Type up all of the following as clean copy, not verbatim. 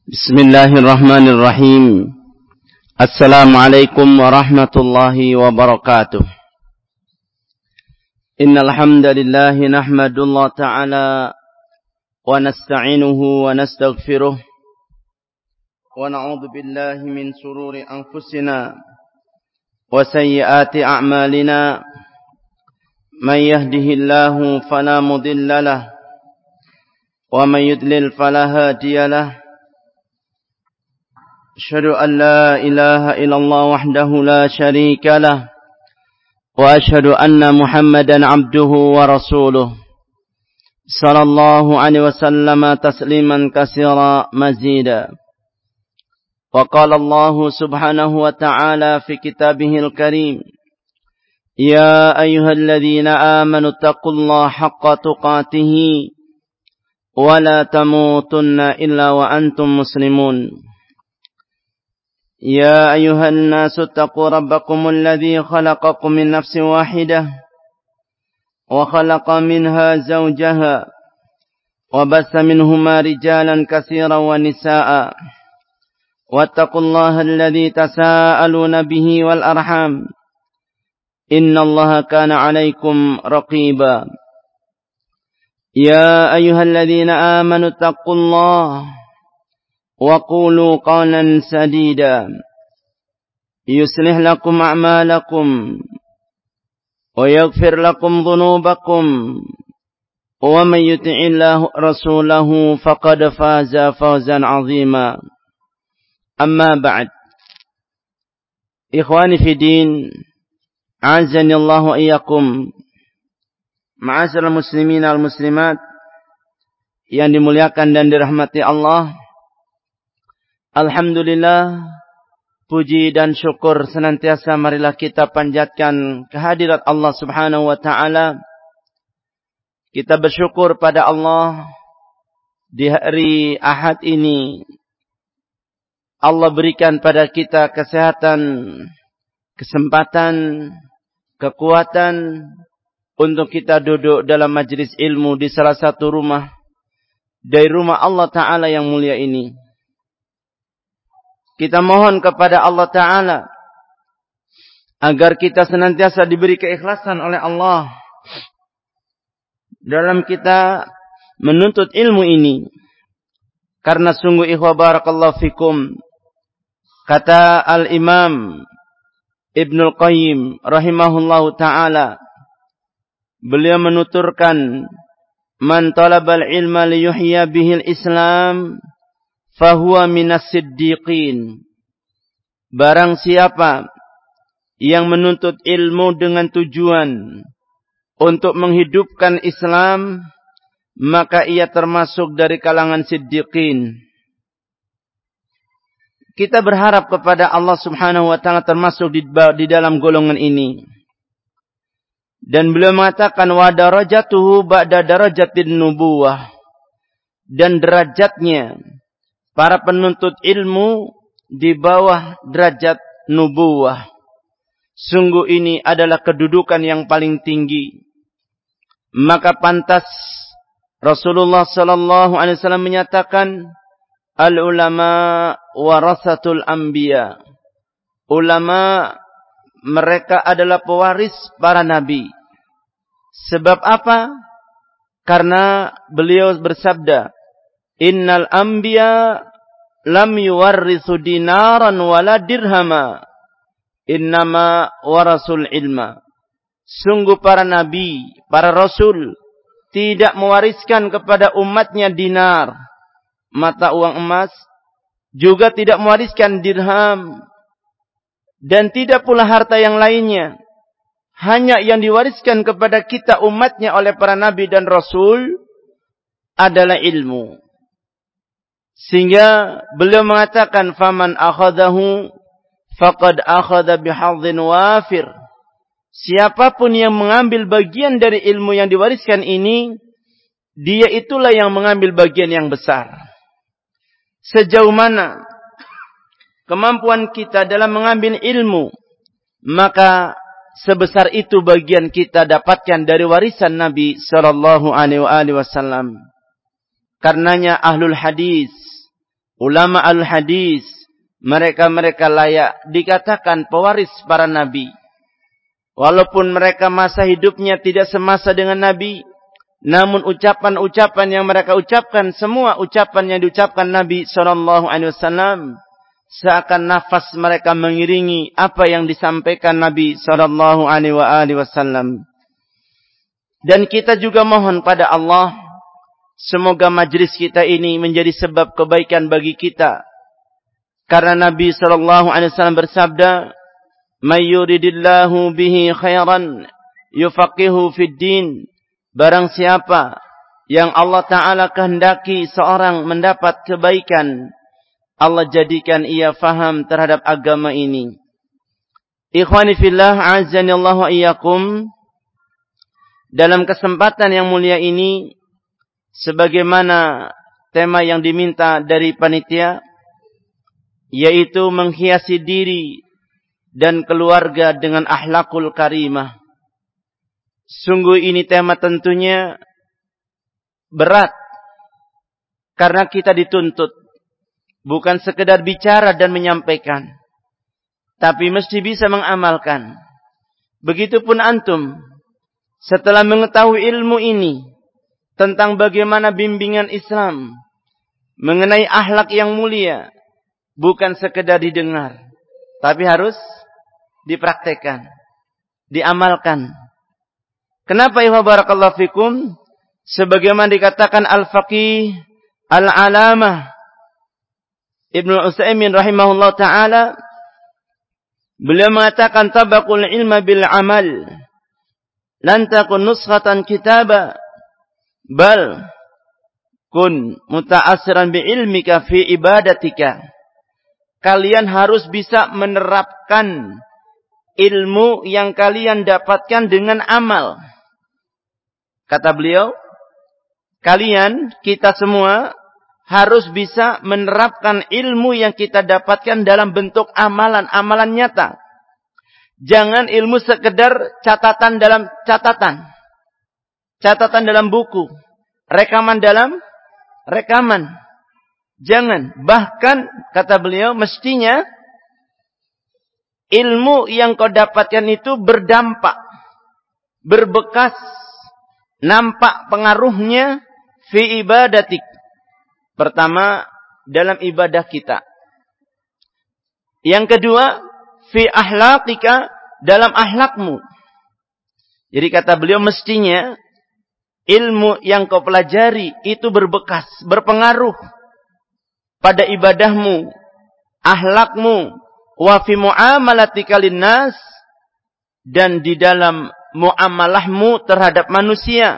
Bismillahirrahmanirrahim. Assalamualaikum warahmatullahi wabarakatuh. Innal hamdalillah nahmadullah ta'ala wa nasta'inuhu wa nastaghfiruh wa na'udzu billahi min shururi anfusina wa sayyiati a'malina. Man yahdihillahu fala mudilla lahu wa man yudlil fala hadiya lahu. أشهد أن لا إله إلا الله وحده لا شريك له وأشهد أن محمدا عبده ورسوله صلى الله عليه وسلم تسليما كثيرا مزيدا. وقال الله سبحانه وتعالى في كتابه الكريم: يا أيها الذين آمنوا اتقوا الله حق تقاته ولا تموتن إلا وأنتم مسلمون. يا أيها الناس اتقوا ربكم الذي خلقكم من نفس واحدة وخلق منها زوجها وبث منهما رجالا كثيرا ونساء واتقوا الله الذي تساءلون به والأرحام إن الله كان عليكم رقيبا. يا أيها الذين آمنوا اتقوا الله وقولوا قولا سديدا يصلح لكم أعمالكم ويغفر لكم ذنوبكم ومن يطع الله رسوله فقد فاز فوزا عظيما. أما بعد. إخواني في الدين أعزني الله وإياكم. Ma'asyiral muslimin wal muslimat yang dimuliakan dan dirahmati Allah. Alhamdulillah, puji dan syukur senantiasa marilah kita panjatkan kehadirat Allah Subhanahu wa ta'ala. Kita bersyukur pada Allah di hari Ahad ini. Allah berikan pada kita kesehatan, kesempatan, kekuatan untuk kita duduk dalam majlis ilmu di salah satu rumah dari rumah Allah Ta'ala yang mulia ini. Kita mohon kepada Allah Ta'ala agar kita senantiasa diberi keikhlasan oleh Allah dalam kita menuntut ilmu ini. Karena sungguh ikhwah barakallahu fikum, kata Al-Imam Ibnul Qayyim rahimahullahu ta'ala, beliau menuturkan, man talabal ilma liyuhya bihil Islam fahuwa minas siddiqin. Barang siapa yang menuntut ilmu dengan tujuan untuk menghidupkan Islam, maka ia termasuk dari kalangan siddiqin. Kita berharap kepada Allah Subhanahu wa ta'ala termasuk di dalam golongan ini. Dan beliau mengatakan, wa darajatuhu ba'da darajatin nubuwah. Dan derajatnya para penuntut ilmu di bawah derajat nubuwah. Sungguh ini adalah kedudukan yang paling tinggi. Maka pantas Rasulullah sallallahu alaihi wasallam menyatakan, al-ulama warasatul anbiya. Ulama mereka adalah pewaris para nabi. Sebab apa? Karena beliau bersabda, innal anbiya lam yuwarrisu dinaran wala dirhama, innama warasul ilma. Sungguh para nabi, para rasul tidak mewariskan kepada umatnya dinar, mata uang emas, juga tidak mewariskan dirham, dan tidak pula harta yang lainnya. Hanya yang diwariskan kepada kita umatnya oleh para nabi dan rasul adalah ilmu. Sehingga beliau mengatakan, faman akhadahu faqad akhadha bihadhin wafir. Siapapun yang mengambil bagian dari ilmu yang diwariskan ini, dia itulah yang mengambil bagian yang besar. Sejauh mana kemampuan kita dalam mengambil ilmu, maka sebesar itu bagian kita dapatkan dari warisan Nabi sallallahu alaihi wasallam. Karenanya ahlul hadis ulama al-hadis, mereka-mereka layak dikatakan pewaris para nabi. Walaupun mereka masa hidupnya tidak semasa dengan nabi, namun ucapan-ucapan yang mereka ucapkan, semua ucapan yang diucapkan Nabi SAW, seakan nafas mereka mengiringi apa yang disampaikan Nabi SAW. Dan kita juga mohon pada Allah, semoga majlis kita ini menjadi sebab kebaikan bagi kita. Karena Nabi SAW bersabda, "May yuridillahu bihi khairan yufaqihu fid din." Barang siapa yang Allah Ta'ala kehendaki seorang mendapat kebaikan, Allah jadikan ia faham terhadap agama ini. Ikhwani fillah, a'azzani Allah wa iyyakum. Dalam kesempatan yang mulia ini, sebagaimana tema yang diminta dari panitia, yaitu menghiasi diri dan keluarga dengan akhlakul karimah. Sungguh ini tema tentunya berat, karena kita dituntut bukan sekedar bicara dan menyampaikan, tapi mesti bisa mengamalkan. Begitupun antum, setelah mengetahui ilmu ini tentang bagaimana bimbingan Islam mengenai akhlak yang mulia, bukan sekedar didengar, tapi harus dipraktekkan, diamalkan. Kenapa ya barakallahu fikum? Sebagaimana dikatakan al-faqih al-alamah Ibnu Utsaimin rahimahullah ta'ala, beliau mengatakan tabaqul ilma bil amal lan takun nuskhatan kitaba bal kun muta'assiran bi ilmika fi ibadatika. Kalian harus bisa menerapkan ilmu yang kalian dapatkan dengan amal. Kata beliau, kalian, kita semua harus bisa menerapkan ilmu yang kita dapatkan dalam bentuk amalan nyata. Jangan ilmu sekedar catatan dalam catatan, catatan dalam buku, rekaman dalam rekaman. Jangan. Bahkan, kata beliau, mestinya ilmu yang kau dapatkan itu berdampak, berbekas, nampak pengaruhnya fi ibadatik. Pertama, dalam ibadah kita. Yang kedua, fi ahlakika, dalam ahlakmu. Jadi kata beliau, mestinya ilmu yang kau pelajari itu berbekas, berpengaruh pada ibadahmu, ahlakmu, wa fi muamalatika linnas, dan di dalam muamalahmu terhadap manusia.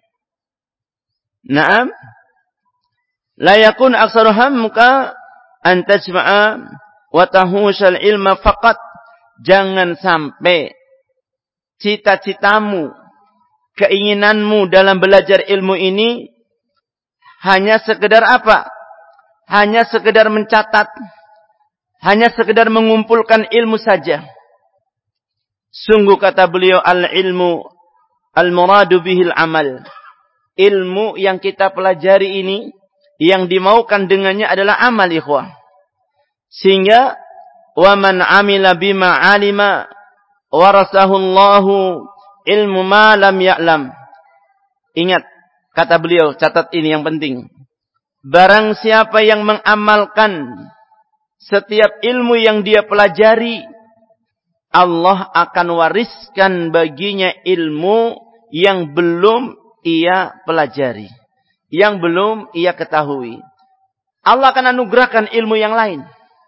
Naam, la yakun aktsaru hammuka an tajma'a wa tahushal ilma faqat. Jangan sampai cita-citamu, keinginanmu dalam belajar ilmu ini hanya sekedar apa? Hanya sekedar mencatat, hanya sekedar mengumpulkan ilmu saja. Sungguh kata beliau, al-ilmu al-muradu bihil amal. Ilmu yang kita pelajari ini, yang dimaukan dengannya adalah amal, ikhwah. Sehingga, wa man amila bima alima warasahu Allahu ilmu ma lam ya'lam. Ingat, kata beliau, catat ini yang penting. Barang siapa yang mengamalkan setiap ilmu yang dia pelajari, Allah akan wariskan baginya ilmu yang belum ia pelajari, yang belum ia ketahui. Allah akan anugerahkan ilmu yang lain.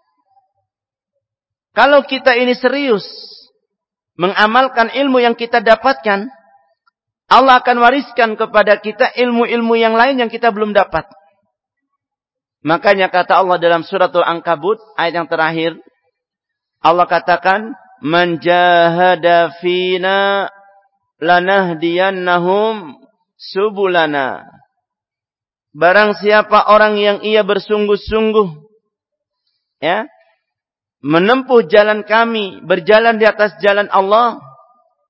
Kalau kita ini serius mengamalkan ilmu yang kita dapatkan, Allah akan wariskan kepada kita ilmu-ilmu yang lain yang kita belum dapat. Makanya kata Allah dalam suratul Ankabut, ayat yang terakhir, Allah katakan, man jahada fina lanahdiyannahum subulana. Barang siapa orang yang ia bersungguh-sungguh, ya, menempuh jalan kami, berjalan di atas jalan Allah,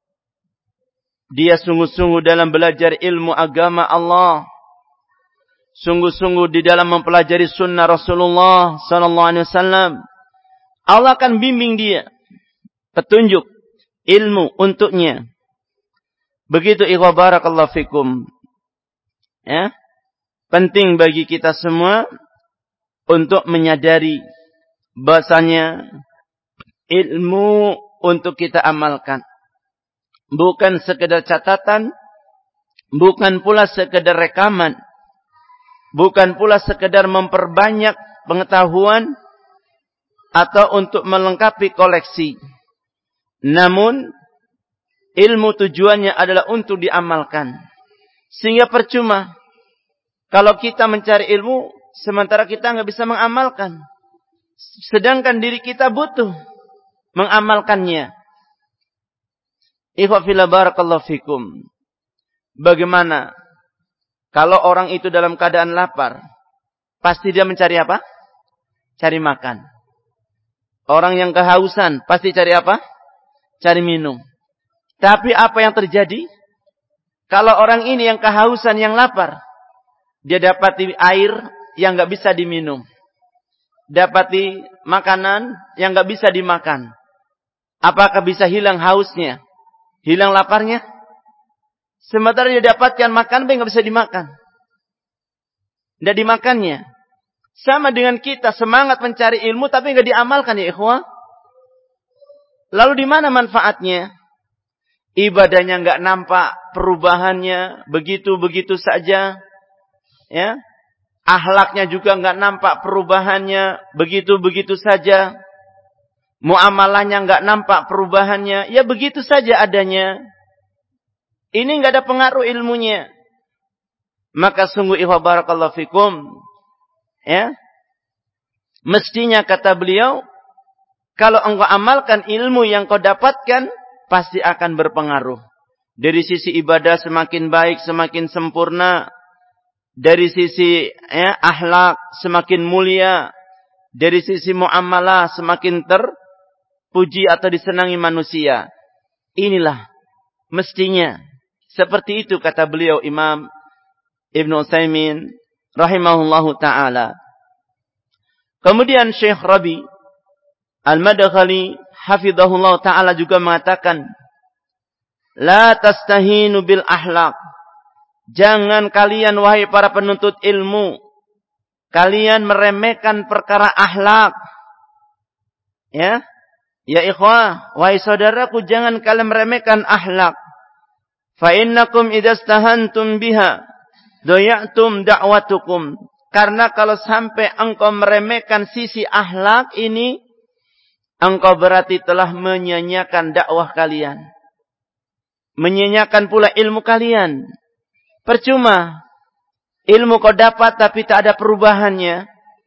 dia sungguh-sungguh dalam belajar ilmu agama Allah, sungguh-sungguh di dalam mempelajari sunnah Rasulullah sallallahu alaihi wasallam, Allah akan bimbing dia petunjuk ilmu untuknya. Begitu ikhwah barakallahu fikum. Ya. Penting bagi kita semua untuk menyadari bahasanya ilmu untuk kita amalkan. Bukan sekedar catatan, bukan pula sekedar rekaman, bukan pula sekedar memperbanyak pengetahuan atau untuk melengkapi koleksi. Namun ilmu tujuannya adalah untuk diamalkan. Sehingga percuma kalau kita mencari ilmu sementara kita nggak bisa mengamalkan. Sedangkan diri kita butuh mengamalkannya. Ikhwa fillah barakallahu fikum. Bagaimana kalau orang itu dalam keadaan lapar? Pasti dia mencari apa? Cari makan. Orang yang kehausan pasti cari apa? Cari minum. Tapi apa yang terjadi? Kalau orang ini yang kehausan, yang lapar, dia dapati air yang nggak bisa diminum, dapati makanan yang nggak bisa dimakan. Apakah bisa hilang hausnya, hilang laparnya? Sementara dia dapatkan makan, tapi nggak bisa dimakan, nggak dimakannya. Sama dengan kita semangat mencari ilmu, tapi nggak diamalkan ya ikhwah. Lalu di mana manfaatnya? Ibadahnya nggak nampak perubahannya, begitu-begitu saja. Ya, akhlaknya juga nggak nampak perubahannya, begitu-begitu saja. Muamalahnya nggak nampak perubahannya, ya begitu saja adanya. Ini nggak ada pengaruh ilmunya. Maka sungguh ikhwah barakallahu fikum, ya, mestinya kata beliau, kalau engkau amalkan ilmu yang kau dapatkan, pasti akan berpengaruh. Dari sisi ibadah semakin baik, semakin sempurna. Dari sisi akhlak semakin mulia. Dari sisi muamalah semakin terpuji atau disenangi manusia. Inilah mestinya. Seperti itu kata beliau Imam Ibnu Utsaimin rahimahullahu ta'ala. Kemudian Syekh Rabi Al-Madkhali hafizahullah ta'ala juga mengatakan, la tastahinu bil ahlak. Jangan kalian wahai para penuntut ilmu, kalian meremehkan perkara akhlak. Ya ikhwah, wahai saudaraku, jangan kalian meremehkan akhlak. Fa innakum idzastahantum biha daya'tum da'watukum. Karena kalau sampai engkau meremehkan sisi akhlak ini, engkau berarti telah menyia-nyiakan dakwah kalian. Menyia-nyiakan pula ilmu kalian. Percuma. Ilmu kau dapat tapi tak ada perubahannya.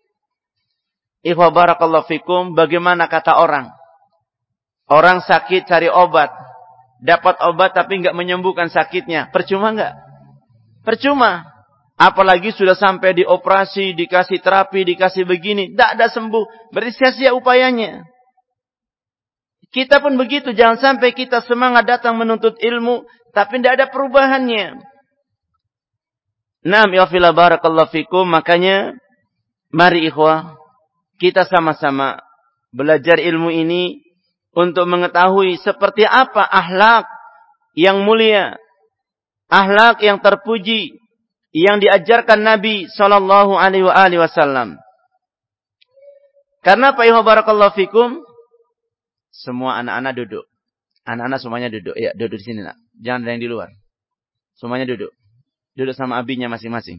Ikhwah barakallahu fikum, bagaimana kata orang? Orang sakit cari obat. Dapat obat tapi enggak menyembuhkan sakitnya. Percuma enggak? Percuma. Apalagi sudah sampai dioperasi, dikasih terapi, dikasih begini. Tak ada sembuh. Berarti sia-sia upayanya. Kita pun begitu. Jangan sampai kita semangat datang menuntut ilmu, tapi tidak ada perubahannya. Naam ya fillah barakallahu fikum. Makanya, mari ikhwah, kita sama-sama belajar ilmu ini untuk mengetahui seperti apa akhlak yang mulia, akhlak yang terpuji, yang diajarkan Nabi sallallahu alaihi wasallam. Karena apa ikhwah barakallahu fikum? Semua anak-anak duduk. Anak-anak semuanya duduk. Ya, duduk di sini nak. Jangan ada yang di luar. Semuanya duduk. Duduk sama abinya masing-masing.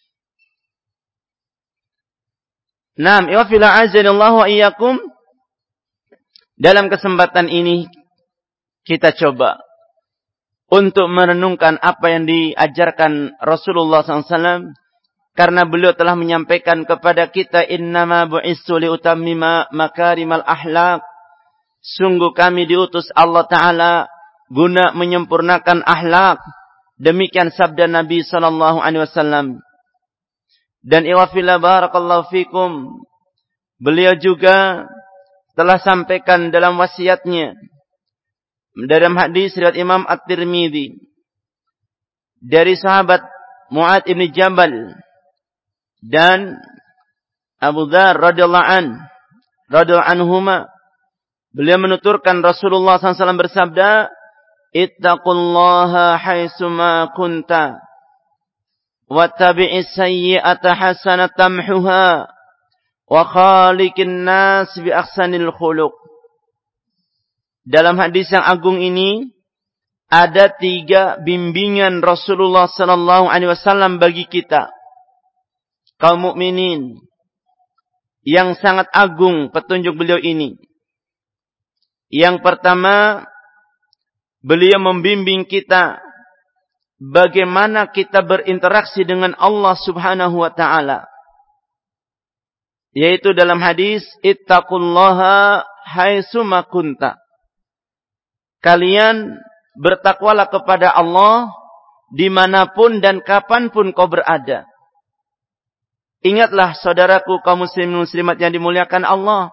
Naam, ya fillah azanillahu wa iyyakum. Dalam kesempatan ini kita coba untuk merenungkan apa yang diajarkan Rasulullah SAW, karena beliau telah menyampaikan kepada kita, innama bu'itsu liutammima makarimal akhlak. Sungguh kami diutus Allah Ta'ala guna menyempurnakan akhlak. Demikian sabda Nabi SAW. Dan iwafillah barakallahu fikum, beliau juga telah sampaikan dalam wasiatnya dalam hadis riwayat Imam At-Tirmidzi dari sahabat Mu'adz bin Jabal Dan Abu Dzar radhiyallahu anhuma, beliau menuturkan Rasulullah SAW bersabda, ittaqullaha haitsuma kunta wattabi'is sayyi'ata hasanatan tamhuha wa khaliqin nas bi ahsanil khuluq. Dalam hadis yang agung ini ada 3 bimbingan Rasulullah sallallahu alaihi wasallam bagi kita kaum mukminin yang sangat agung petunjuk beliau ini. Yang pertama, beliau membimbing kita bagaimana kita berinteraksi dengan Allah Subhanahu wa taala. Yaitu dalam hadis, ittaqullaha haitsuma kunta. Kalian bertakwalah kepada Allah dimanapun dan kapanpun kau berada. Ingatlah saudaraku kaum muslimin muslimat yang dimuliakan Allah.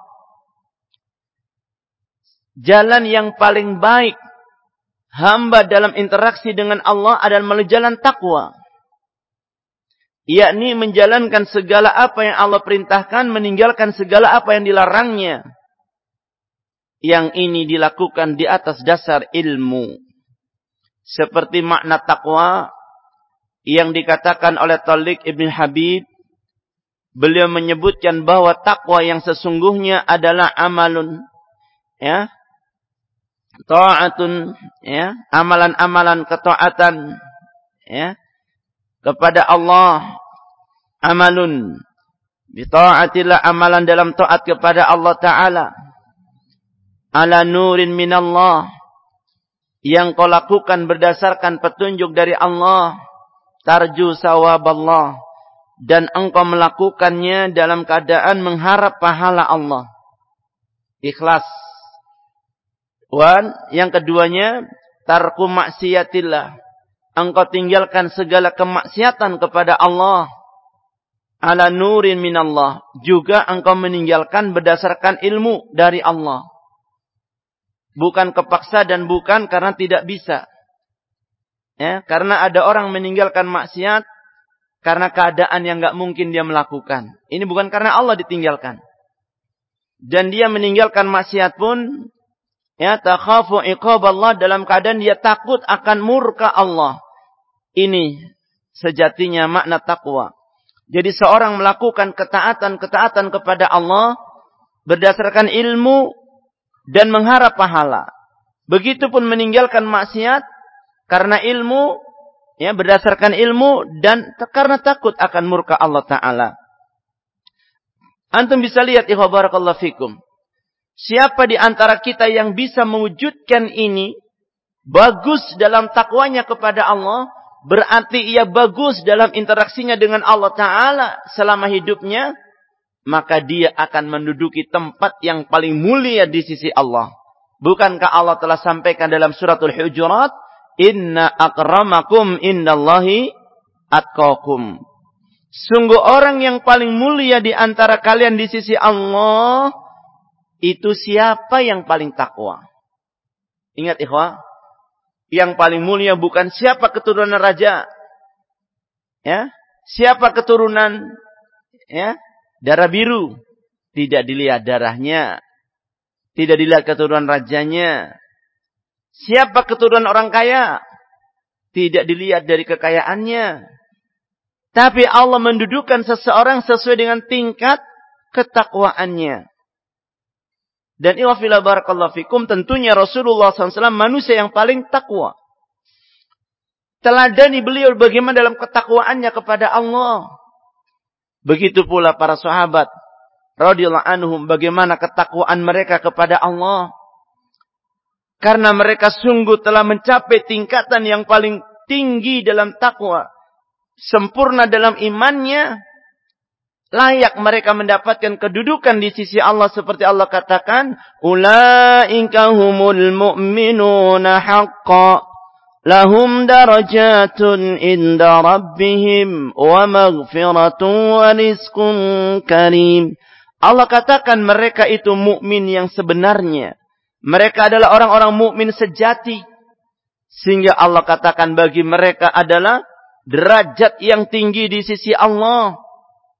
Jalan yang paling baik hamba dalam interaksi dengan Allah adalah melalui jalan takwa. Yakni menjalankan segala apa yang Allah perintahkan, meninggalkan segala apa yang dilarangnya. Yang ini dilakukan di atas dasar ilmu. Seperti makna takwa yang dikatakan oleh Thalik Ibn Habib. Beliau menyebutkan bahwa takwa yang sesungguhnya adalah amalun, ya, ta'atun, ya, amalan-amalan ketaatan, ya, kepada Allah. Amalun bi ta'atillah, amalan dalam taat kepada Allah Ta'ala. Ala nurin minallah, yang kau lakukan berdasarkan petunjuk dari Allah. Tarju sawaballah, dan engkau melakukannya dalam keadaan mengharap pahala Allah. Ikhlas. Yang keduanya, tarku maksiatillah, engkau tinggalkan segala kemaksiatan kepada Allah. Ala nurin minallah, juga engkau meninggalkan berdasarkan ilmu dari Allah. Bukan kepaksa dan bukan karena tidak bisa. Ya, karena ada orang meninggalkan maksiat karena keadaan yang enggak mungkin dia melakukan. Ini bukan karena Allah ditinggalkan. Dan dia meninggalkan maksiat pun, ya, takhafu iqaballah, dalam keadaan dia takut akan murka Allah. Ini sejatinya makna takwa. Jadi seorang melakukan ketaatan kepada Allah berdasarkan ilmu dan mengharap pahala. Begitupun meninggalkan maksiat karena ilmu, ya, berdasarkan ilmu dan karena takut akan murka Allah Ta'ala. Antum bisa lihat, ikhwah barakallahu fikum, siapa di antara kita yang bisa mewujudkan ini, bagus dalam takwanya kepada Allah, berarti ia bagus dalam interaksinya dengan Allah Ta'ala selama hidupnya, maka dia akan menduduki tempat yang paling mulia di sisi Allah. Bukankah Allah telah sampaikan dalam suratul Hujurat, inna akramakum indallahi atqakum. Sungguh orang yang paling mulia di antara kalian di sisi Allah, itu siapa yang paling takwa. Ingat ikhwah, yang paling mulia bukan siapa keturunan raja, ya, siapa keturunan, ya, darah biru, tidak dilihat darahnya, tidak dilihat keturunan rajanya. Siapa keturunan orang kaya, tidak dilihat dari kekayaannya. Tapi Allah mendudukan seseorang sesuai dengan tingkat ketakwaannya. Dan iwafillah barakallahu fikum, tentunya Rasulullah SAW manusia yang paling takwa. Teladani beliau bagaimana dalam ketakwaannya kepada Allah. Begitu pula para sahabat radhiyallahu anhum, bagaimana ketakwaan mereka kepada Allah. Karena mereka sungguh telah mencapai tingkatan yang paling tinggi dalam takwa, sempurna dalam imannya, layak mereka mendapatkan kedudukan di sisi Allah seperti Allah katakan, ulaika humul mu'minuna haqqan lahum darajatun inda rabbihim wa maghfiratun wa rizqun karim. Allah katakan mereka itu mukmin yang sebenarnya. Mereka adalah orang-orang mukmin sejati. Sehingga Allah katakan bagi mereka adalah derajat yang tinggi di sisi Allah.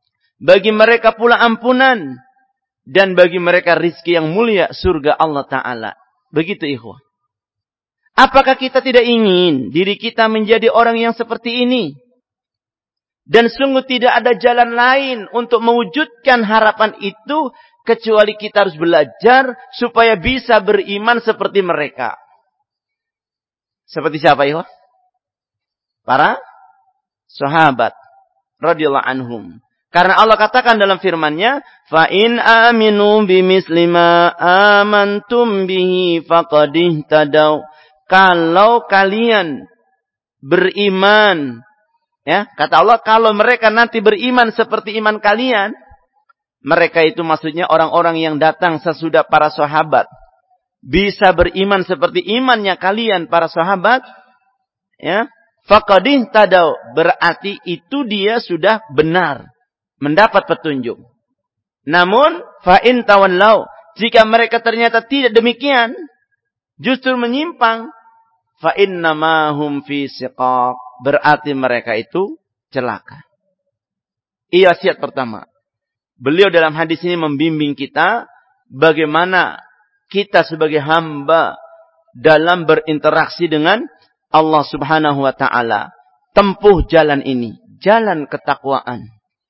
Bagi mereka pula ampunan. Dan bagi mereka rizki yang mulia, surga Allah Ta'ala. Begitu ikhwah. Apakah kita tidak ingin diri kita menjadi orang yang seperti ini? Dan sungguh tidak ada jalan lain untuk mewujudkan harapan itu, kecuali kita harus belajar supaya bisa beriman seperti mereka. Seperti siapa ikhwah? Para sahabat radhiyallahu anhum. Karena Allah katakan dalam firman-Nya, "Fa in aminu bimisli ma amantum bihi faqad ihtadaw." Kalau kalian beriman, ya, kata Allah, kalau mereka nanti beriman seperti iman kalian, mereka itu maksudnya orang-orang yang datang sesudah para sahabat, bisa beriman seperti imannya kalian para sahabat, ya, faqad ihtadaw, berarti itu dia sudah benar, mendapat petunjuk. Namun fa in tawallaw, jika mereka ternyata tidak demikian, justru menyimpang, fa innama hum fi shiqaq, berarti mereka itu celaka. Iya, wasiat pertama. Beliau dalam hadis ini membimbing kita bagaimana kita sebagai hamba dalam berinteraksi dengan Allah Subhanahu wa taala. Tempuh jalan ini, jalan ketakwaan.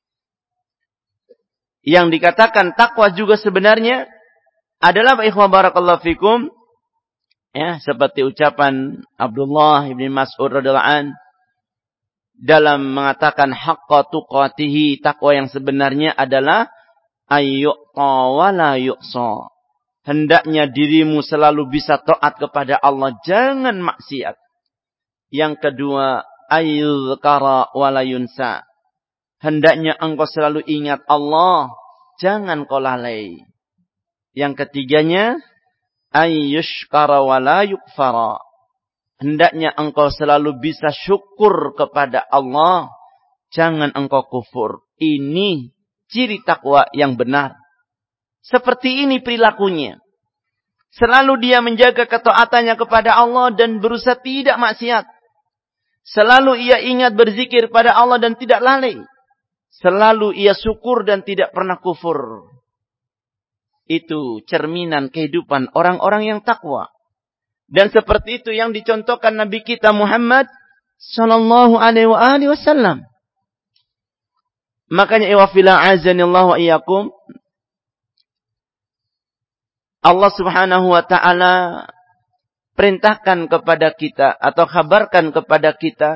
Yang dikatakan takwa juga sebenarnya adalah, ikhwan barakallahu fikum, ya, seperti ucapan Abdullah bin Mas'ud radhiyallahu an dalam mengatakan haqqa tuqatihi, takwa yang sebenarnya adalah ayyuqa wa la yuqsa. Hendaknya dirimu selalu bisa taat kepada Allah, jangan maksiat. Yang kedua, ayyuzkara wa la yunsa. Hendaknya engkau selalu ingat Allah, jangan kau lalai. Yang ketiganya, ayyushkara wa la yukfara. Hendaknya engkau selalu bisa syukur kepada Allah, jangan engkau kufur. Ini ciri takwa yang benar. Seperti ini perilakunya. Selalu dia menjaga ketaatannya kepada Allah dan berusaha tidak maksiat. Selalu ia ingat berzikir pada Allah dan tidak lalai. Selalu ia syukur dan tidak pernah kufur. Itu cerminan kehidupan orang-orang yang takwa. Dan seperti itu yang dicontohkan Nabi kita Muhammad sallallahu alaihi wasallam. Makanya iwafila azanillahu wa iyyakum, Allah Subhanahu wa taala perintahkan kepada kita atau kabarkan kepada kita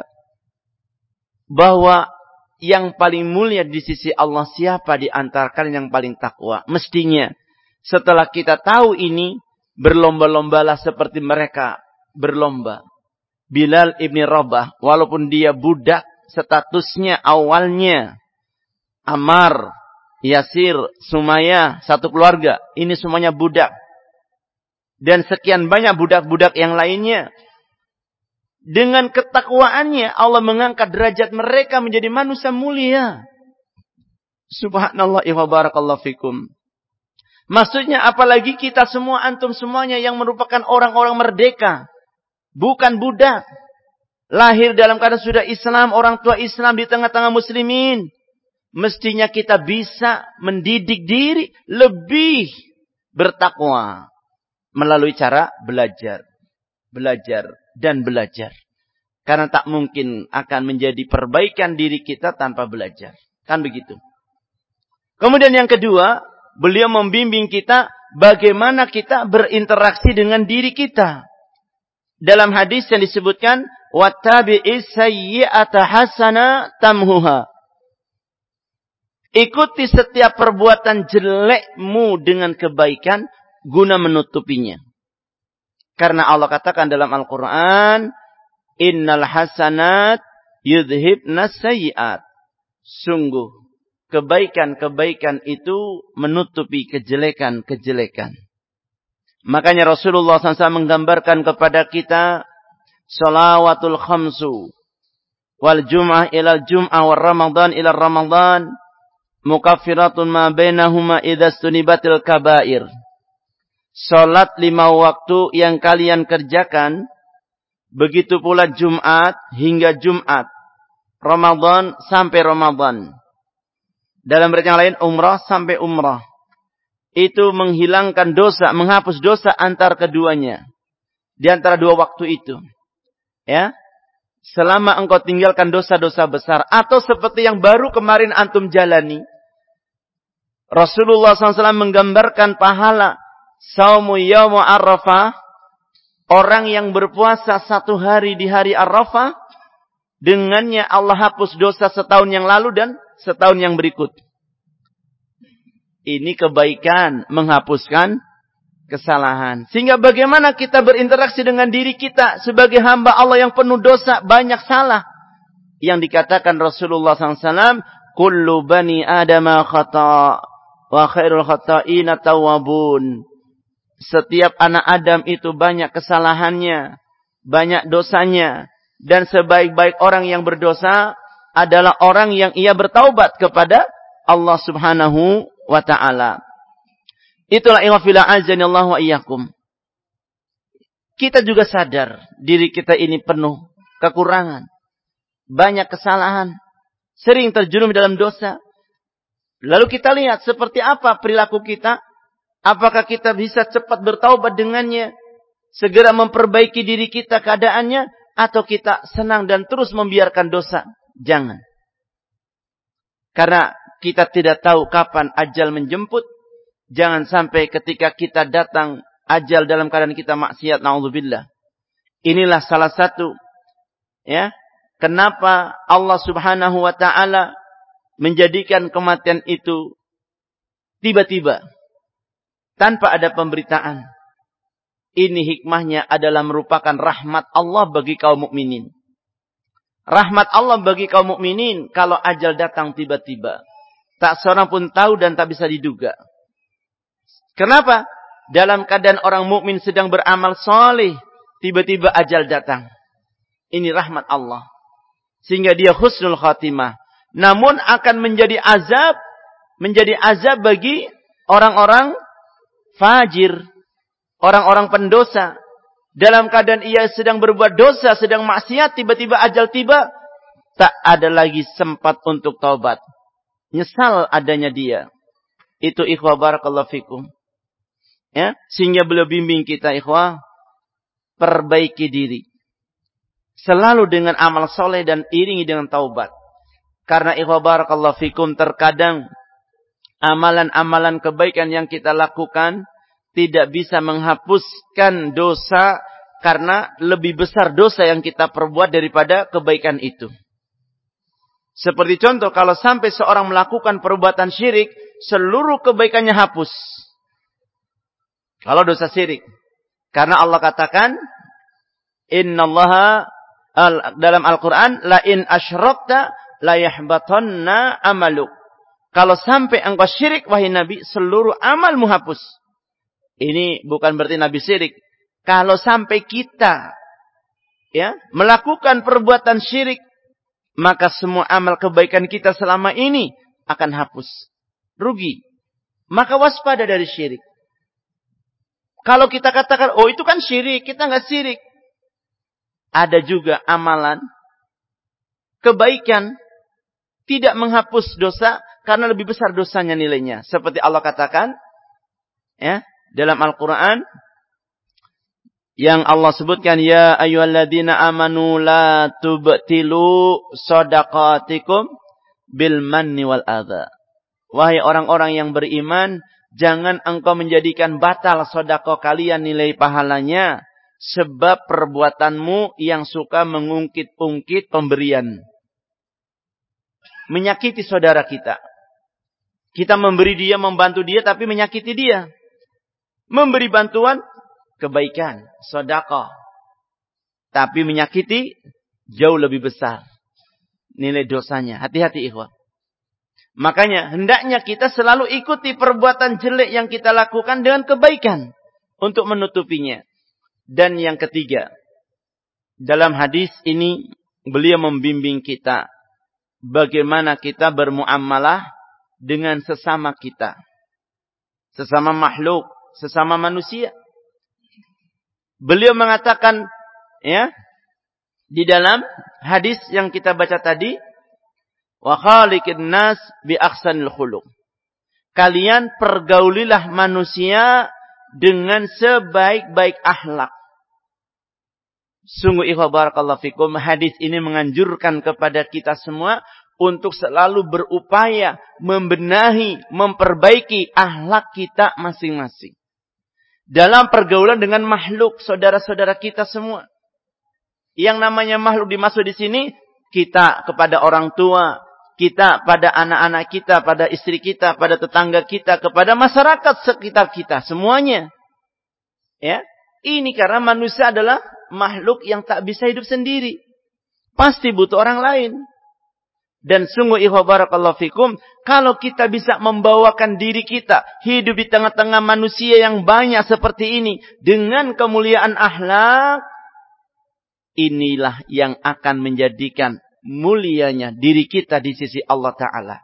bahwa yang paling mulia di sisi Allah siapa di antara kalian yang paling takwa. Mestinya setelah kita tahu ini, berlomba-lombalah seperti mereka berlomba. Bilal ibn Rabah, walaupun dia budak, statusnya awalnya Ammar, Yasir, Sumayyah, satu keluarga. Ini semuanya budak. Dan sekian banyak budak-budak yang lainnya. Dengan ketakwaannya, Allah mengangkat derajat mereka menjadi manusia mulia. Subhanallah wa barakallahu fikum. Maksudnya apalagi kita semua, antum semuanya yang merupakan orang-orang merdeka. Bukan budak. Lahir dalam keadaan sudah Islam, orang tua Islam di tengah-tengah muslimin. Mestinya kita bisa mendidik diri lebih bertakwa. Melalui cara belajar. Belajar dan belajar. Karena tak mungkin akan menjadi perbaikan diri kita tanpa belajar. Kan begitu. Kemudian yang kedua, beliau membimbing kita bagaimana kita berinteraksi dengan diri kita. Dalam hadis yang disebutkan, wattabi'is sayyi'ata hasana tamhuha. Ikuti setiap perbuatan jelekmu dengan kebaikan guna menutupinya. Karena Allah katakan dalam Al-Quran, innal hasanat yudhibnas sayyi'at. Sungguh, kebaikan-kebaikan itu menutupi kejelekan-kejelekan. Makanya Rasulullah SAW menggambarkan kepada kita, salawatul khamsu, wal jum'ah ilal jum'ah, wal ramadhan ilal ramadhan, mukaffiratun ma bainahuma idza stunibatil kabair. Salat 5 waktu yang kalian kerjakan, begitu pula Jumat hingga Jumat, Ramadan sampai Ramadan. Dalam riwayat yang lain umrah sampai umrah. Itu menghilangkan dosa, menghapus dosa antar keduanya. Di antara dua waktu itu. Ya. Selama engkau tinggalkan dosa-dosa besar. Atau seperti yang baru kemarin antum jalani. Rasulullah SAW menggambarkan pahala saumu yaumu Arafah. Orang yang berpuasa 1 hari di hari Arafah. Dengannya Allah hapus dosa setahun yang lalu dan setahun yang berikut. Ini kebaikan menghapuskan kesalahan. Sehingga bagaimana kita berinteraksi dengan diri kita sebagai hamba Allah yang penuh dosa, banyak salah. Yang dikatakan Rasulullah SAW, kullu bani adama khata' wa khairul khata'ina tawwabun. Setiap anak Adam itu banyak kesalahannya, banyak dosanya. Dan sebaik-baik orang yang berdosa adalah orang yang ia bertaubat kepada Allah Subhanahu wa ta'ala. Itulah ighfila azanillahu wa iyyakum. Kita juga sadar diri kita ini penuh kekurangan, banyak kesalahan, sering terjerumus dalam dosa. Lalu kita lihat seperti apa perilaku kita. Apakah kita bisa cepat bertaubat dengannya, segera memperbaiki diri kita keadaannya, atau kita senang dan terus membiarkan dosa? Jangan. Karena kita tidak tahu kapan ajal menjemput. Jangan sampai ketika kita datang ajal dalam keadaan kita maksiat, na'udzubillah. Inilah salah satu, ya, kenapa Allah Subhanahu wa ta'ala menjadikan kematian itu tiba-tiba, tanpa ada pemberitaan. Ini hikmahnya adalah merupakan rahmat Allah bagi kaum mukminin. Rahmat Allah bagi kaum mukminin kalau ajal datang tiba-tiba. Tak seorang pun tahu dan tak bisa diduga. Kenapa? Dalam keadaan orang mukmin sedang beramal soleh, tiba-tiba ajal datang. Ini rahmat Allah. Sehingga dia husnul khatimah. Namun akan menjadi azab bagi orang-orang fajir, orang-orang pendosa. Dalam keadaan ia sedang berbuat dosa, sedang maksiat, tiba-tiba ajal tiba, tak ada lagi sempat untuk taubat. Nyesal adanya dia. Itu ikhwah barakallahu fikum. Ya, sehingga beliau bimbing kita ikhwah, perbaiki diri. Selalu dengan amal soleh dan iringi dengan taubat. Karena ikhwah barakallahu fikum, terkadang amalan-amalan kebaikan yang kita lakukan tidak bisa menghapuskan dosa, karena lebih besar dosa yang kita perbuat daripada kebaikan itu. Seperti contoh, kalau sampai seorang melakukan perbuatan syirik, seluruh kebaikannya hapus. Kalau dosa syirik. Karena Allah katakan, innallaha, dalam Al-Quran, la in asyrakta la yahbatanna amaluk. Kalau sampai engkau syirik, wahai Nabi, seluruh amalmu hapus. Ini bukan berarti Nabi syirik. Kalau sampai kita, ya, melakukan perbuatan syirik, maka semua amal kebaikan kita selama ini akan hapus. Rugi. Maka waspada dari syirik. Kalau kita katakan, oh itu kan syirik, kita enggak syirik. Ada juga amalan kebaikan tidak menghapus dosa, karena lebih besar dosanya nilainya. Seperti Allah katakan, ya, dalam Al-Quran, yang Allah sebutkan, ya ayyuhalladzina amanu la tubtilu shadaqatikum bil manni wal adha. Wahai orang-orang yang beriman, jangan engkau menjadikan batal sedekah kalian nilai pahalanya sebab perbuatanmu yang suka mengungkit-ungkit pemberian. Menyakiti saudara kita. Kita memberi dia, membantu dia, tapi menyakiti dia. Memberi bantuan, kebaikan, sedekah. Tapi menyakiti, jauh lebih besar nilai dosanya. Hati-hati ikhwah. Makanya hendaknya kita selalu ikuti perbuatan jelek yang kita lakukan dengan kebaikan untuk menutupinya. Dan yang ketiga, dalam hadis ini beliau membimbing kita bagaimana kita bermuamalah dengan sesama kita. Sesama makhluk, sesama manusia. Beliau mengatakan, ya, di dalam hadis yang kita baca tadi, Wa khaliqin nas bi ahsanil khuluq. Kalian pergaulilah manusia dengan sebaik-baik akhlak. Sungguh ikhwah barakallahu fikum, hadis ini menganjurkan kepada kita semua untuk selalu berupaya membenahi, memperbaiki akhlak kita masing-masing. Dalam pergaulan dengan makhluk, saudara-saudara kita semua. Yang namanya makhluk dimaksud di sini, kita kepada orang tua, kita pada anak-anak kita, pada istri kita, pada tetangga kita, kepada masyarakat sekitar kita, semuanya. Ya, ini karena manusia adalah makhluk yang tak bisa hidup sendiri. Pasti butuh orang lain. Dan sungguh ikhwah barakallahu fikum, kalau kita bisa membawakan diri kita hidup di tengah-tengah manusia yang banyak seperti ini dengan kemuliaan akhlak, inilah yang akan menjadikan mulianya diri kita di sisi Allah Ta'ala.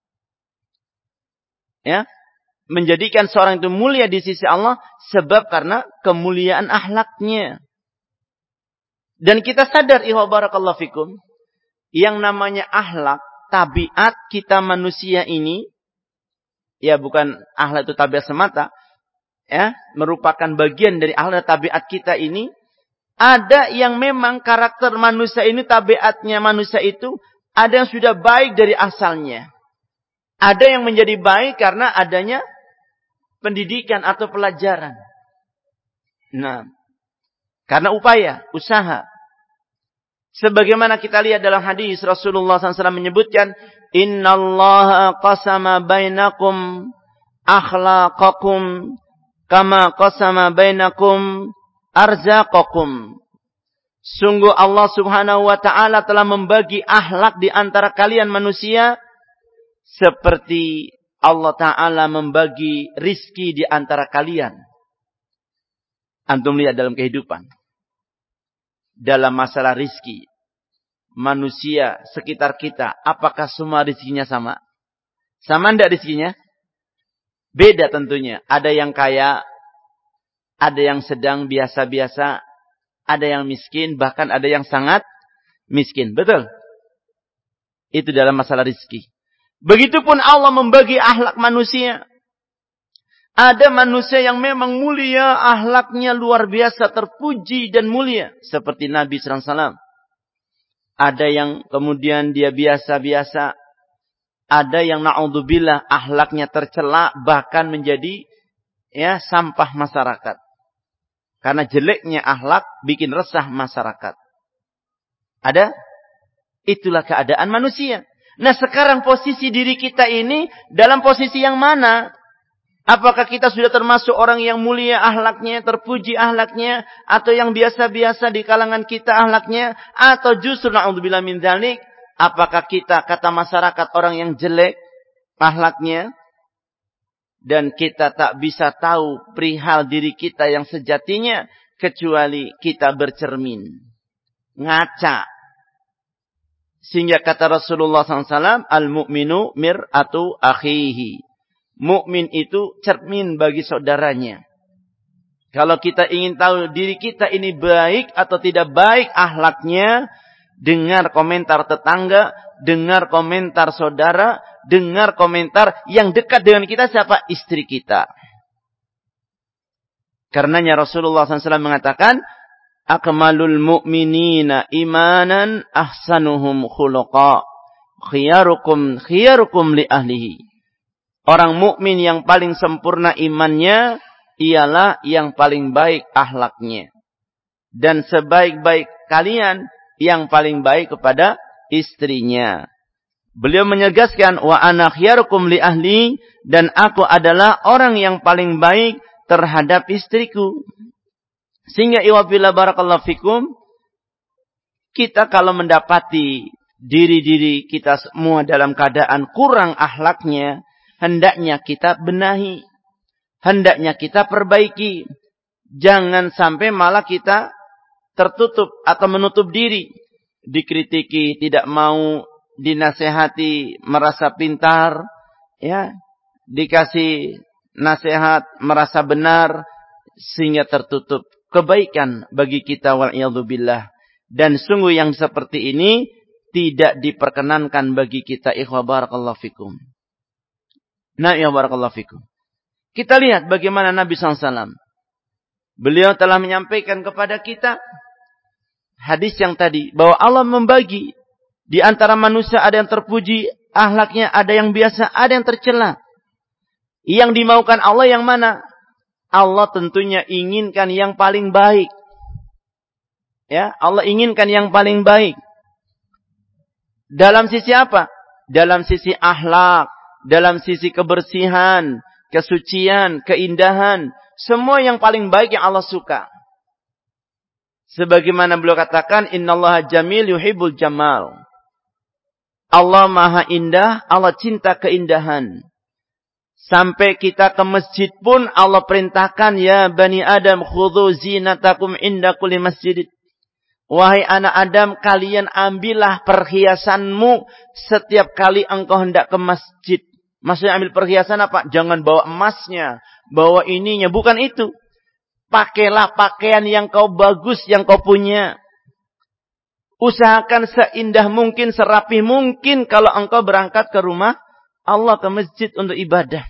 Ya, menjadikan seorang itu mulia di sisi Allah sebab karena kemuliaan akhlaknya. Dan kita sadar ikhwah barakallahu fikum, yang namanya akhlak, tabiat kita manusia ini, ya bukan akhlak itu tabiat semata, ya, merupakan bagian dari akhlak tabiat kita ini. Ada yang memang karakter manusia ini, tabiatnya manusia itu, ada yang sudah baik dari asalnya. Ada yang menjadi baik karena adanya pendidikan atau pelajaran. Nah, karena upaya, usaha. Sebagaimana kita lihat dalam hadis Rasulullah SAW menyebutkan, Innallaha qasama bainakum akhlaqakum kama qasama bainakum arzaqakum. Sungguh Allah Subhanahu wa Ta'ala telah membagi akhlak di antara kalian manusia seperti Allah Ta'ala membagi rizki di antara kalian. Antum lihat dalam kehidupan, dalam masalah rizki, manusia sekitar kita, apakah semua rizkinya sama? Sama enggak rizkinya? Beda tentunya. Ada yang kaya, ada yang sedang biasa-biasa, ada yang miskin, bahkan ada yang sangat miskin. Betul? Itu dalam masalah rizki. Begitupun Allah membagi akhlak manusia. Ada manusia yang memang mulia, akhlaknya luar biasa, terpuji dan mulia. Seperti Nabi SAW. Ada yang kemudian dia biasa-biasa. Ada yang na'udzubillah, akhlaknya tercela, bahkan menjadi ya sampah masyarakat. Karena jeleknya akhlak bikin resah masyarakat. Ada? Itulah keadaan manusia. Nah sekarang posisi diri kita ini dalam posisi yang mana? Apakah kita sudah termasuk orang yang mulia akhlaknya, terpuji akhlaknya, atau yang biasa-biasa di kalangan kita akhlaknya, atau justru na'udzubillah min dzalik, apakah kita kata masyarakat orang yang jelek akhlaknya, dan kita tak bisa tahu perihal diri kita yang sejatinya kecuali kita bercermin, ngaca. Sehingga kata Rasulullah SAW, al-mu'minu mir'atu akhihi. Mukmin itu cermin bagi saudaranya. Kalau kita ingin tahu diri kita ini baik atau tidak baik akhlaknya, dengar komentar tetangga, dengar komentar saudara, dengar komentar yang dekat dengan kita siapa? Istri kita. Karenanya Rasulullah SAW mengatakan, akmalul mu'minina imanan ahsanuhum khuluqa, khiyarukum li ahlihi. Orang mukmin yang paling sempurna imannya ialah yang paling baik akhlaknya. Dan sebaik-baik kalian yang paling baik kepada istrinya. Beliau menegaskan, wa ana khiyarukum li ahli, dan aku adalah orang yang paling baik terhadap istriku. Sehingga iwabillah barakallahu fikum, kita kalau mendapati diri-diri kita semua dalam keadaan kurang akhlaknya, hendaknya kita benahi. Hendaknya kita perbaiki. Jangan sampai malah kita tertutup atau menutup diri. Dikritiki, tidak mau dinasehati, merasa pintar. Ya, dikasih nasihat, merasa benar. Sehingga tertutup kebaikan bagi kita, wal'iyadzubillah. Dan sungguh yang seperti ini tidak diperkenankan bagi kita. Ikhwa barakallahu fikum. Nah, ya barakallahu fikum. Kita lihat bagaimana Nabi SAW. Beliau telah menyampaikan kepada kita hadis yang tadi, bahwa Allah membagi di antara manusia, ada yang terpuji akhlaknya, ada yang biasa, ada yang tercela. Yang dimaukan Allah yang mana? Allah tentunya inginkan yang paling baik. Ya, Allah inginkan yang paling baik. Dalam sisi apa? Dalam sisi akhlak, dalam sisi kebersihan, kesucian, keindahan, semua yang paling baik yang Allah suka. Sebagaimana beliau katakan, innallaha jamil yuhibbul jamal. Allah maha indah, Allah cinta keindahan. Sampai kita ke masjid pun Allah perintahkan, ya bani Adam khudhu zinatakum inda kulli masjid. Wahai anak Adam, kalian ambillah perhiasanmu setiap kali engkau hendak ke masjid. Maksudnya ambil perhiasan apa? Jangan bawa emasnya, bawa ininya, bukan itu. Pakailah pakaian yang kau bagus, yang kau punya. Usahakan seindah mungkin, serapih mungkin kalau engkau berangkat ke rumah Allah, ke masjid untuk ibadah.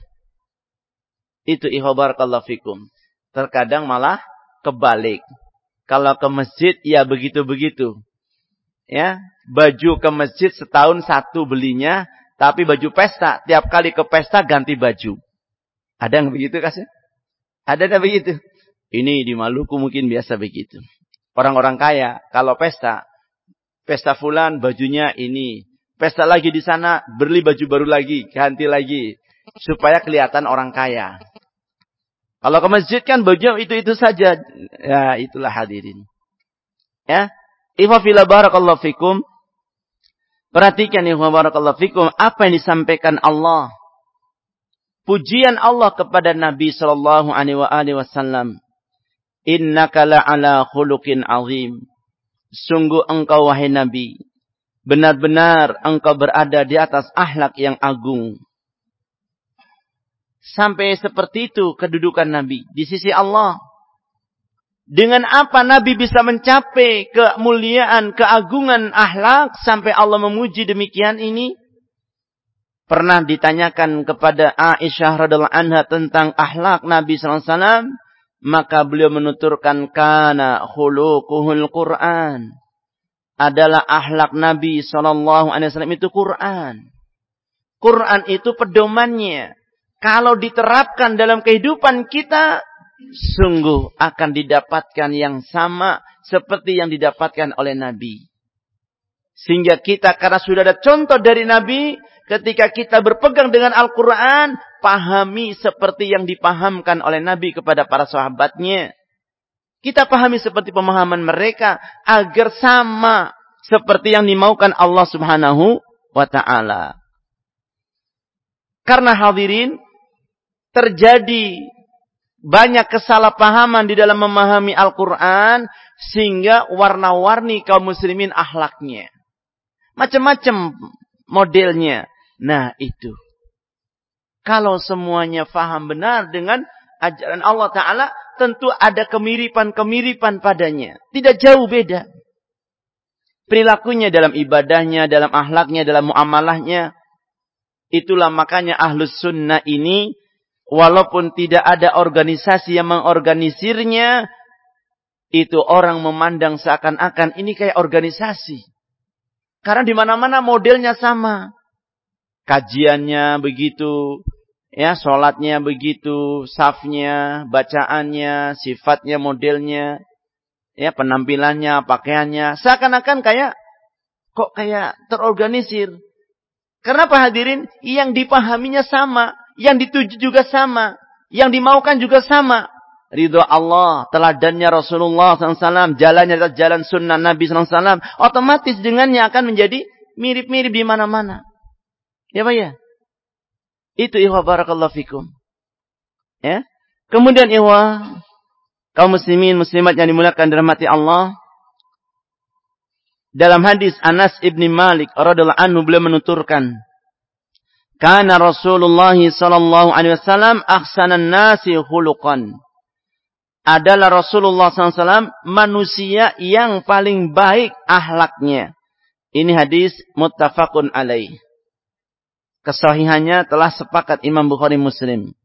Itu barakallahu fikum. Terkadang malah kebalik. Kalau ke masjid, ya begitu-begitu. Ya, baju ke masjid setahun satu belinya, tapi baju pesta, tiap kali ke pesta ganti baju. Ada yang begitu kasih? Ada yang begitu? Ini di Maluku mungkin biasa begitu. Orang-orang kaya, kalau pesta fulan bajunya ini. Pesta lagi di sana, beli baju baru lagi, ganti lagi. Supaya kelihatan orang kaya. Kalau ke masjid kan baju itu saja. Ya, itulah hadirin. Ya. Ikhwa fillah barakallahu fikum. Perhatikan ikhwa barakallahu fikum. Apa yang disampaikan Allah. Pujian Allah kepada Nabi sallallahu alaihi wasallam. Innaka la'ala khuluqin azim. Sungguh engkau wahai Nabi. Benar-benar engkau berada di atas akhlak yang agung. Sampai seperti itu kedudukan Nabi di sisi Allah. Dengan apa Nabi bisa mencapai kemuliaan, keagungan akhlak sampai Allah memuji demikian ini? Pernah ditanyakan kepada Aisyah radhiyallahu anha tentang akhlak Nabi sallallahu alaihi wasallam, maka beliau menuturkan kana khuluquhul Quran. Adalah akhlak Nabi sallallahu alaihi wasallam itu Quran. Quran itu pedomannya. Kalau diterapkan dalam kehidupan kita, sungguh akan didapatkan yang sama seperti yang didapatkan oleh Nabi. Sehingga kita, karena sudah ada contoh dari Nabi, ketika kita berpegang dengan Al-Quran, pahami seperti yang dipahamkan oleh Nabi kepada para sahabatnya. Kita pahami seperti pemahaman mereka, agar sama seperti yang dimaukan Allah subhanahu wa ta'ala. Karena hadirin, terjadi banyak kesalahpahaman di dalam memahami Al-Quran, sehingga warna-warni kaum muslimin akhlaknya. Macam-macam modelnya. Nah itu. Kalau semuanya faham benar dengan ajaran Allah Ta'ala, tentu ada kemiripan-kemiripan padanya. Tidak jauh beda. Perilakunya dalam ibadahnya, dalam akhlaknya, dalam muamalahnya. Itulah makanya Ahlus Sunnah ini, walaupun tidak ada organisasi yang mengorganisirnya, itu orang memandang seakan-akan ini kayak organisasi. Karena di mana-mana modelnya sama. Kajiannya begitu, ya, sholatnya begitu, safnya, bacaannya, sifatnya, modelnya, ya, penampilannya, pakaiannya, seakan-akan kayak terorganisir. Kenapa hadirin? Yang dipahaminya sama. Yang dituju juga sama. Yang dimaukan juga sama. Ridho Allah, teladannya Rasulullah SAW, jalannya adalah jalan sunnah Nabi SAW, otomatis dengannya akan menjadi mirip-mirip di mana-mana. Ya Pak ya? Itu ikhwah barakallahu fikum. Ya. Kemudian ikhwah, kaum muslimin muslimat yang dimuliakan dirahmati Allah, dalam hadis Anas ibn Malik radhiyallahu anhu beliau menuturkan, kana Rasulullah sallallahu alaihi wasallam ahsanan nasi khuluqan. Adalah Rasulullah SAW manusia yang paling baik akhlaknya. Ini hadis muttafaqun alaih. Kesahihannya telah sepakat Imam Bukhari Muslim.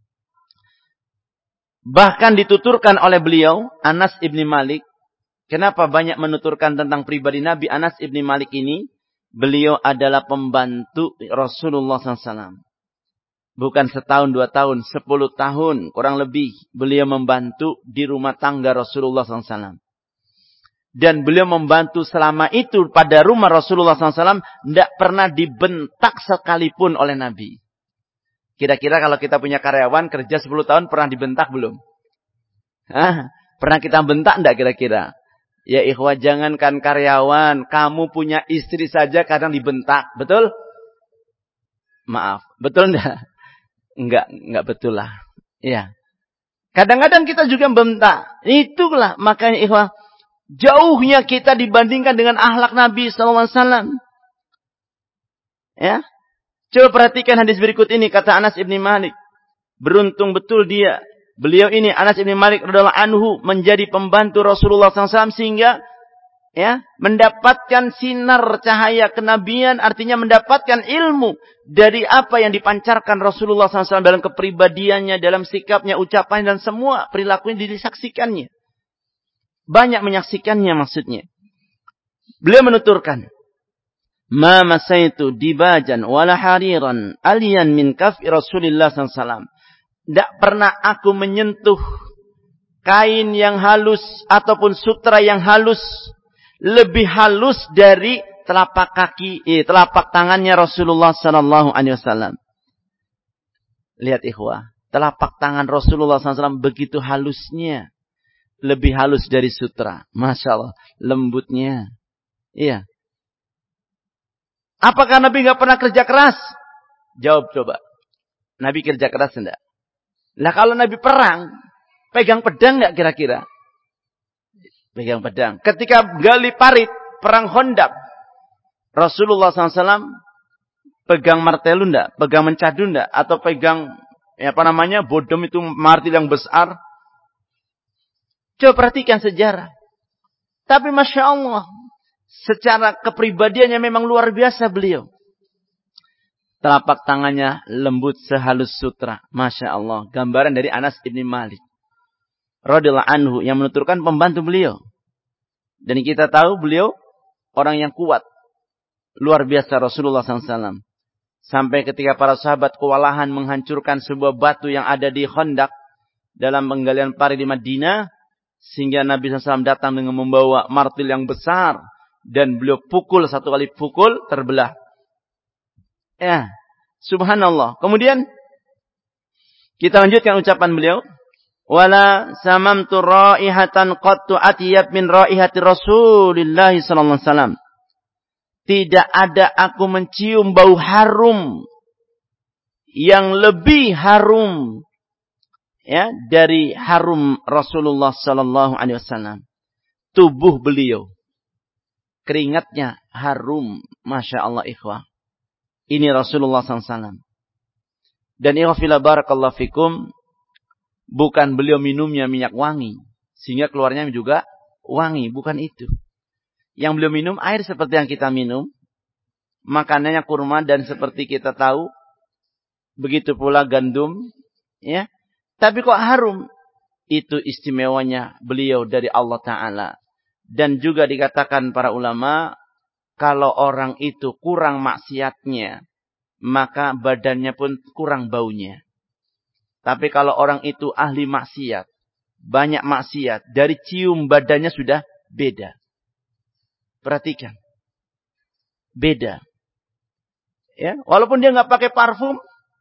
Bahkan dituturkan oleh beliau, Anas ibn Malik. Kenapa banyak menuturkan tentang pribadi Nabi Anas ibn Malik ini? Beliau adalah pembantu Rasulullah SAW. Bukan setahun, 2 tahun, 10 tahun, kurang lebih. Beliau membantu di rumah tangga Rasulullah SAW. Dan beliau membantu selama itu pada rumah Rasulullah SAW. Tidak pernah dibentak sekalipun oleh Nabi. Kira-kira kalau kita punya karyawan kerja 10 tahun pernah dibentak belum? Hah? Pernah kita bentak enggak kira-kira? Ya ikhwah, jangankan karyawan, kamu punya istri saja kadang dibentak. Betul? Maaf, betul enggak? Enggak betul lah. Ya. Kadang-kadang kita juga bentak. Itulah makanya ikhwah, jauhnya kita dibandingkan dengan akhlak Nabi SAW. Ya. Coba perhatikan hadis berikut ini, kata Anas ibn Malik. Beruntung betul dia. Beliau ini, Anas ibn Malik radhiyallahu anhu, menjadi pembantu Rasulullah SAW sehingga ya, mendapatkan sinar cahaya kenabian, artinya mendapatkan ilmu dari apa yang dipancarkan Rasulullah SAW dalam kepribadiannya, dalam sikapnya, ucapannya, dan semua perilakunya disaksikannya. Banyak menyaksikannya maksudnya. Beliau menuturkan, ma masaitu dibajan wala hariran aliyan min kafi Rasulullah SAW. Tidak pernah aku menyentuh kain yang halus ataupun sutra yang halus, lebih halus dari telapak tangannya Rasulullah sallallahu alaihi wasallam. Lihat ikhwah, telapak tangan Rasulullah SAW begitu halusnya, lebih halus dari sutra. Masya Allah, lembutnya. Iya. Apakah Nabi nggak pernah kerja keras? Jawab coba. Nabi kerja keras enggak? Lah kalau Nabi perang, pegang pedang nggak kira-kira? Pegang pedang. Ketika gali parit, perang Khandaq, Rasulullah SAW pegang martelu enggak? Pegang mencadu enggak? Atau pegang, bodom itu martil yang besar? Coba perhatikan sejarah. Tapi Masya Allah, secara kepribadiannya memang luar biasa beliau. Telapak tangannya lembut sehalus sutra. Masya Allah. Gambaran dari Anas ibn Malik radhiyallahu anhu yang menuturkan pembantu beliau. Dan kita tahu beliau orang yang kuat. Luar biasa Rasulullah SAW. Sampai ketika para sahabat kewalahan menghancurkan sebuah batu yang ada di Khandaq dalam penggalian parit di Madinah. Sehingga Nabi SAW datang dengan membawa martil yang besar. Dan beliau pukul, satu kali pukul terbelah. Ya, subhanallah. Kemudian kita lanjutkan ucapan beliau. Wala samamtu raihatan qattu atiyab min raihati Rasulillah sallallahu alaihi wasallam. Tidak ada aku mencium bau harum yang lebih harum ya dari harum Rasulullah sallallahu alaihi wasallam. Tubuh beliau, keringatnya harum, Masya Allah ikhwah. Ini Rasulullah SAW. Dan ikhwah fillah barakallahu fikum, bukan beliau minumnya minyak wangi, sehingga keluarnya juga wangi. Bukan itu. Yang beliau minum air seperti yang kita minum. Makanannya kurma dan seperti kita tahu. Begitu pula gandum. Ya. Tapi kok harum? Itu istimewanya beliau dari Allah Ta'ala. Dan juga dikatakan para ulama, kalau orang itu kurang maksiatnya, maka badannya pun kurang baunya. Tapi kalau orang itu ahli maksiat, banyak maksiat, dari cium badannya sudah beda. Perhatikan. Beda. Ya, walaupun dia nggak pakai parfum,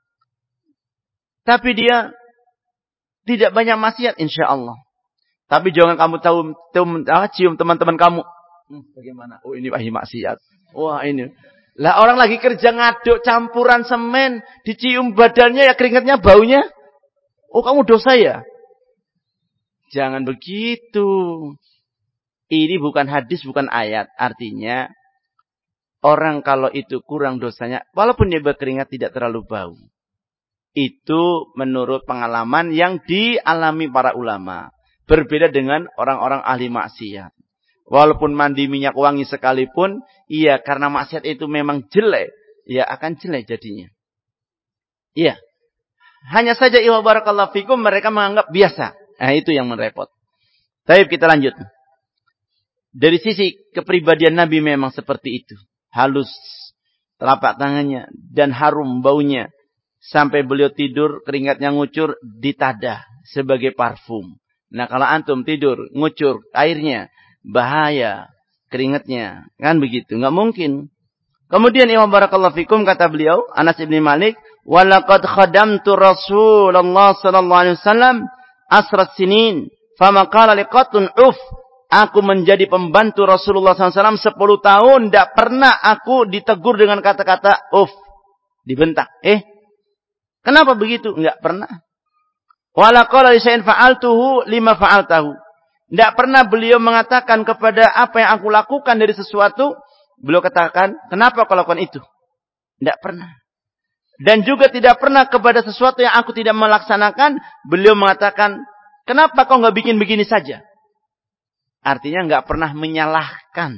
tapi dia tidak banyak maksiat insya Allah. Tapi jangan kamu cium teman-teman kamu. Bagaimana? Oh ini ahli maksiat. Wah ini. Lah orang lagi kerja ngaduk campuran semen, dicium badannya ya keringatnya baunya. Oh kamu dosa ya? Jangan begitu. Ini bukan hadis, bukan ayat. Artinya, orang kalau itu kurang dosanya, walaupun dia berkeringat tidak terlalu bau. Itu menurut pengalaman yang dialami para ulama. Berbeda dengan orang-orang ahli maksiat. Walaupun mandi minyak wangi sekalipun, iya karena maksiat itu memang jelek, ya akan jelek jadinya. Iya. Hanya saja barakallahu fikum mereka menganggap biasa. Nah, itu yang merepot. Baik, kita lanjut. Dari sisi kepribadian Nabi memang seperti itu. Halus telapak tangannya dan harum baunya. Sampai beliau tidur keringatnya ngucur ditadah sebagai parfum. Nah, kalau antum tidur ngucur airnya, bahaya keringatnya. Kan begitu, enggak mungkin. Kemudian barakallahu fikum kata beliau Anas bin Malik, "Walaqad khadamtu Rasulullah sallallahu alaihi wasallam asrat sinin, fama qala liqatun uf." Aku menjadi pembantu Rasulullah SAW 10 tahun, tidak pernah aku ditegur dengan kata-kata uf, dibentak. Kenapa begitu? Enggak pernah. Wala qala li syai'in fa'altuhu lima fa'altahu. Tidak pernah beliau mengatakan kepada apa yang aku lakukan dari sesuatu, beliau katakan, kenapa kau lakukan itu? Tidak pernah. Dan juga tidak pernah kepada sesuatu yang aku tidak melaksanakan, beliau mengatakan, kenapa kau enggak bikin begini saja? Artinya enggak pernah menyalahkan.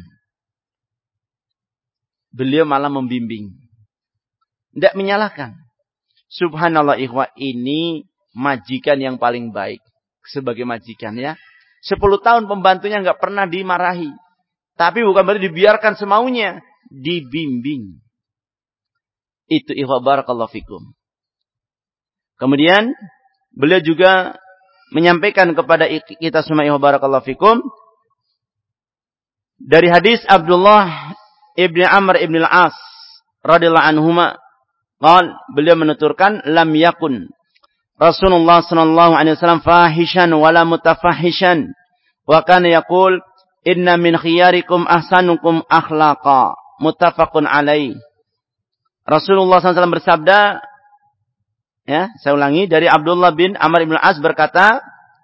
Beliau malah membimbing. Tidak menyalahkan. Subhanallah ikhwah, ini majikan yang paling baik. Sebagai majikan ya. 10 tahun pembantunya enggak pernah dimarahi. Tapi bukan berarti dibiarkan semaunya. Dibimbing. Itu ikhwah barakallahu fikum. Kemudian beliau juga menyampaikan kepada kita semua ikhwah barakallahu fikum. Dari hadis Abdullah ibn Amr ibn al-As radhiyallahu anhuma, beliau menuturkan, lam yakun Rasulullah sallallahu alaihi wasallam fahishan wala mutafahishan, wa kana yaqul inna min khiyarikum ahsanukum akhlaqa, muttafaqun alaih. Rasulullah SAW bersabda, ya, saya ulangi, dari Abdullah bin Amr ibn al-As berkata,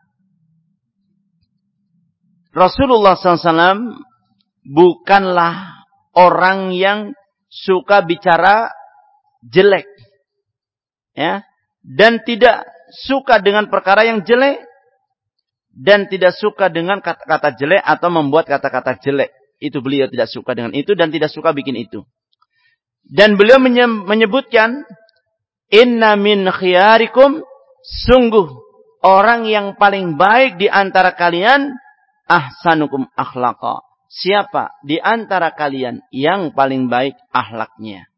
Rasulullah SAW bukanlah orang yang suka bicara jelek, ya, dan tidak suka dengan perkara yang jelek, dan tidak suka dengan kata-kata jelek atau membuat kata-kata jelek. Itu beliau tidak suka dengan itu dan tidak suka bikin itu. Dan beliau menyebutkan, inna min khiyarikum, sungguh orang yang paling baik di antara kalian, ahsanukum akhlaqa. Siapa di antara kalian yang paling baik akhlaknya?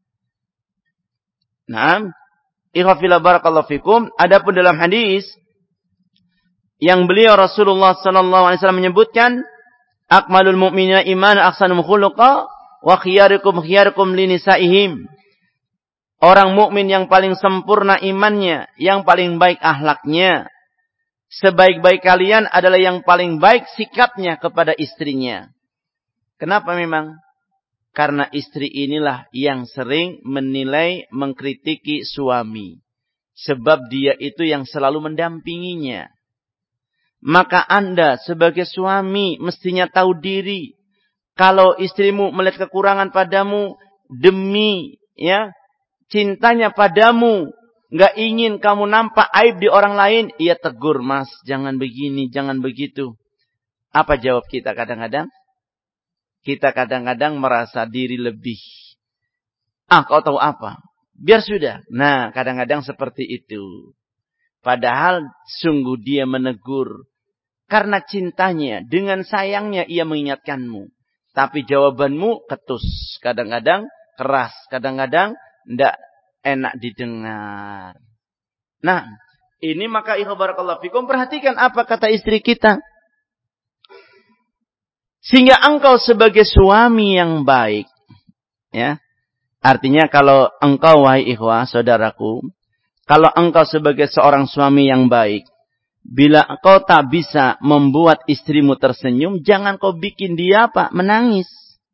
Nah, ikhwafillah barakallahu fikum, adapun dalam hadis yang beliau Rasulullah sallallahu alaihi wasallam menyebutkan, akmalul mu'minina iman ahsanum khuluqa wa khiyarikum linisaihim. Orang mukmin yang paling sempurna imannya, yang paling baik akhlaknya. Sebaik-baik kalian adalah yang paling baik sikapnya kepada istrinya. Kenapa memang? Karena istri inilah yang sering menilai, mengkritiki suami. Sebab dia itu yang selalu mendampinginya. Maka Anda sebagai suami mestinya tahu diri. Kalau istrimu melihat kekurangan padamu, demi ya cintanya padamu, nggak ingin kamu nampak aib di orang lain, ia tegur, mas, jangan begini, jangan begitu. Apa jawab kita kadang-kadang? Kita kadang-kadang merasa diri lebih. Kau tahu apa? Biar sudah. Nah, kadang-kadang seperti itu. Padahal sungguh dia menegur. Karena cintanya, dengan sayangnya ia mengingatkanmu. Tapi jawabanmu ketus. Kadang-kadang keras. Kadang-kadang tidak enak didengar. Nah, ini maka ikhwan barakallahu fikum, perhatikan apa kata istri kita. Sehingga engkau sebagai suami yang baik, ya. Artinya kalau engkau wahai ikhwah, saudaraku, kalau engkau sebagai seorang suami yang baik, bila engkau tak bisa membuat istrimu tersenyum, jangan kau bikin dia apa? Menangis.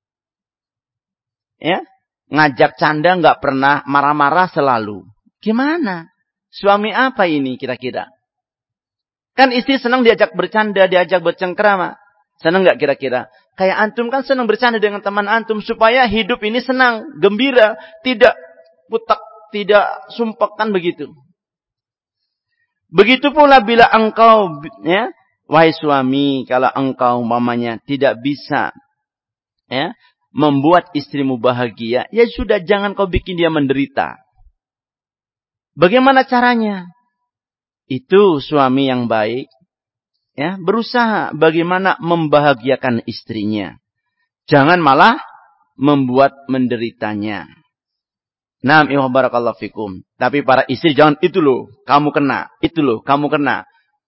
Ya, ngajak canda enggak pernah, marah-marah selalu. Gimana? Suami apa ini kira-kira? Kan istri senang diajak bercanda, diajak bercengkrama. Senang enggak kira-kira? Kayak antum kan senang bercanda dengan teman antum supaya hidup ini senang, gembira, tidak putak, tidak sumpek, kan begitu. Begitu pula bila engkau ya Wahai suami, kalau engkau umpamanya tidak bisa ya, membuat istrimu bahagia, ya sudah, jangan kau bikin dia menderita. Bagaimana caranya? Itu suami yang baik, ya, berusaha bagaimana membahagiakan istrinya. Jangan malah membuat menderitanya. Naam, barakallahu fikum. Tapi para istri jangan, itu loh, kamu kena. Itu loh, kamu kena.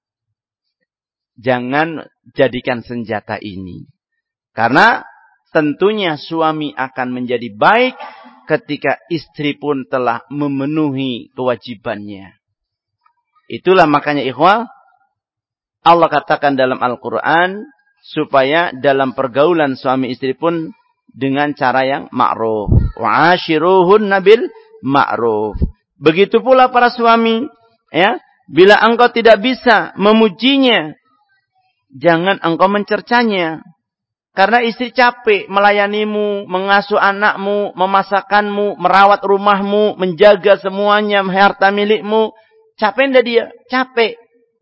Jangan jadikan senjata ini. Karena tentunya suami akan menjadi baik ketika istri pun telah memenuhi kewajibannya. Itulah makanya ikhwah, Allah katakan dalam Al-Quran, supaya dalam pergaulan suami istri pun dengan cara yang ma'ruf. Wa'ashiruhunna bil ma'ruf. Begitu pula para suami, ya, bila engkau tidak bisa memujinya, jangan engkau mencercanya. Karena istri capek melayanimu, mengasuh anakmu, memasakkanmu, merawat rumahmu, menjaga semuanya, harta milikmu. Capek enggak dia? Capek.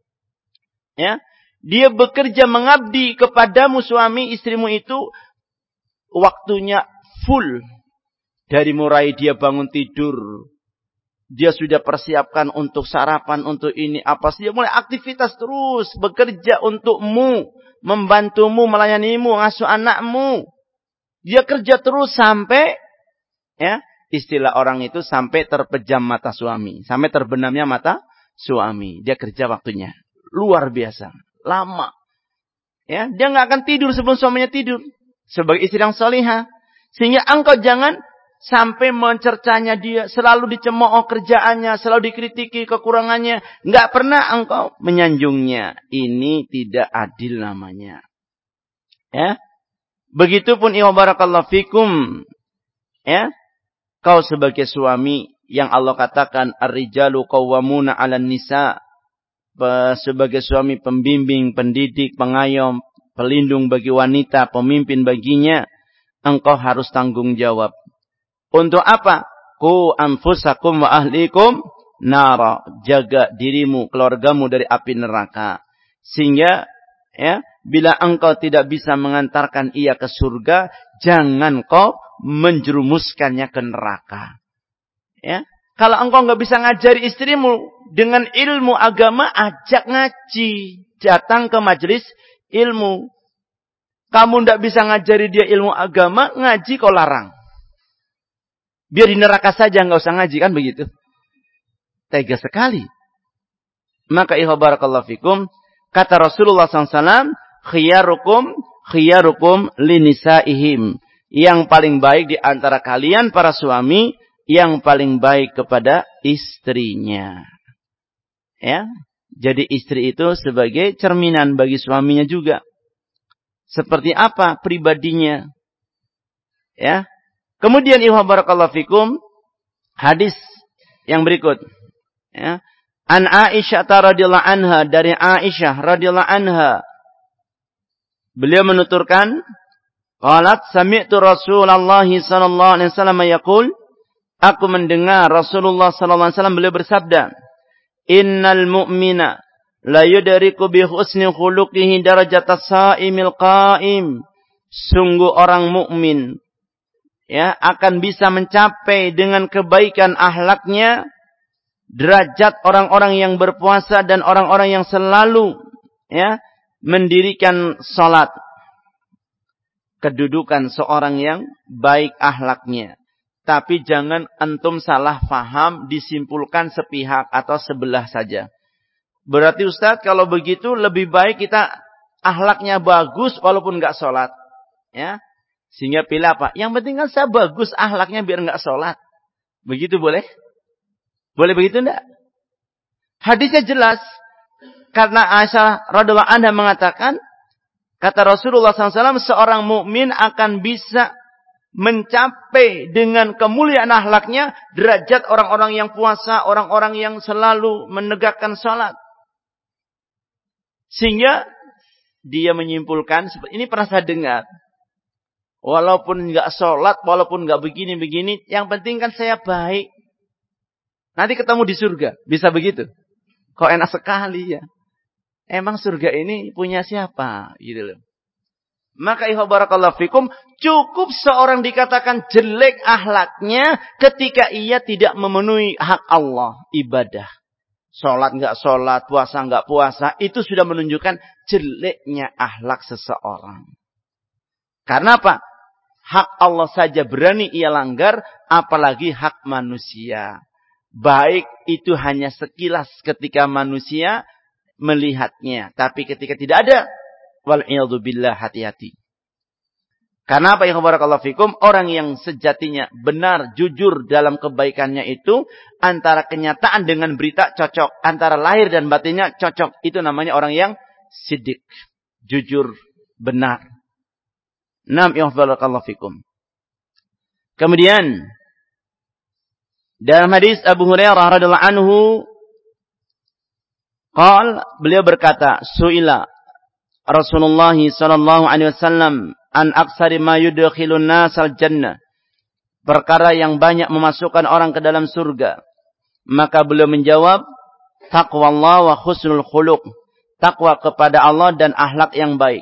Ya, dia bekerja mengabdi kepadamu suami, istrimu itu waktunya full. Dari mulai dia bangun tidur, dia sudah persiapkan untuk sarapan, untuk ini apa sih, dia mulai aktivitas terus bekerja untukmu, membantumu, melayanimu, ngasuh anakmu. Dia kerja terus sampai, ya, istilah orang itu sampai terpejam mata suami, sampai terbenamnya mata suami. Dia kerja waktunya luar biasa, lama. Ya, dia nggak akan tidur sebelum suaminya tidur. Sebagai istri yang salihah, sehingga engkau jangan sampai mencercanya dia, selalu dicemooh kerjaannya, selalu dikritiki kekurangannya, nggak pernah engkau menyanjungnya. Ini tidak adil namanya. Ya, begitupun barakallahu fikum. Ya, kau sebagai suami yang Allah katakan ar-rijalu qawwamuna 'alan nisa, sebagai suami pembimbing, pendidik, pengayom, pelindung bagi wanita, pemimpin baginya, engkau harus tanggung jawab. Untuk apa? Qu anfusakum wa ahlikum nara. Jaga dirimu, keluargamu dari api neraka. Sehingga, ya, bila engkau tidak bisa mengantarkan ia ke surga, jangan kau menjerumuskannya ke neraka. Ya, kalau engkau nggak bisa ngajari istrimu dengan ilmu agama, ajak ngaji, datang ke majelis ilmu. Kamu nggak bisa ngajari dia ilmu agama, ngaji kau larang. Biar di neraka saja, nggak usah ngaji, kan begitu? Tega sekali. Maka barakallahu fikum, kata Rasulullah SAW, khiyarukum linisaihim. Yang paling baik di antara kalian para suami, yang paling baik kepada istrinya. Ya, jadi istri itu sebagai cerminan bagi suaminya juga. Seperti apa pribadinya? Ya. Kemudian barakallahu fikum, hadis yang berikut. Ya. An Aisyah radhiyallahu anha, dari Aisyah radhiyallahu anha, beliau menuturkan, qalat sami'tu Rasulullah sallallahu alaihi wasallam yaqul, aku mendengar Rasulullah sallallahu alaihi wasallam beliau bersabda, innal mu'mina la yudriku bi husni khuluqihi darajatas sha'imil qa'im. Sungguh orang mukmin, ya, akan bisa mencapai dengan kebaikan akhlaknya derajat orang-orang yang berpuasa dan orang-orang yang selalu, ya, mendirikan salat. Kedudukan seorang yang baik akhlaknya. Tapi jangan antum salah faham, disimpulkan sepihak atau sebelah saja. Berarti Ustaz, kalau begitu lebih baik kita akhlaknya bagus walaupun enggak salat. Ya. Sehingga pilih apa? Yang penting kan saya bagus akhlaknya biar enggak salat. Begitu boleh? Boleh begitu enggak? Hadisnya jelas. Karena Aisyah radhiyallahu anha mengatakan, kata Rasulullah SAW, seorang mukmin akan bisa mencapai dengan kemuliaan akhlaknya derajat orang-orang yang puasa, orang-orang yang selalu menegakkan salat. Sehingga dia menyimpulkan, ini pernah saya dengar, walaupun enggak salat, walaupun enggak begini-begini, yang penting kan saya baik. Nanti ketemu di surga, bisa begitu. Kok enak sekali ya. Emang surga ini punya siapa? Gitu loh. Maka barakallahu fikum, cukup seorang dikatakan jelek akhlaknya ketika ia tidak memenuhi hak Allah, ibadah. Sholat enggak sholat, puasa enggak puasa, itu sudah menunjukkan jeleknya akhlak seseorang. Karena apa? Hak Allah saja berani ia langgar, apalagi hak manusia. Baik itu hanya sekilas ketika manusia melihatnya, tapi ketika tidak ada, wal'iyadzubillah, hati-hati. Karena apa, barakallahu fikum, orang yang sejatinya benar, jujur dalam kebaikannya itu, antara kenyataan dengan berita cocok, antara lahir dan batinnya cocok, itu namanya orang yang siddiq, jujur, benar. Naam, barakallahu fikum. Kemudian dalam hadis Abu Hurairah radhiyallahu anhu, beliau berkata, su'ila Rasulullah sallallahu alaihi wasallam an aksari ma yudkhilun nasal jannah, perkara yang banyak memasukkan orang ke dalam surga. Maka beliau menjawab, taqwallah wa husnul khuluq, takwa kepada Allah dan akhlak yang baik.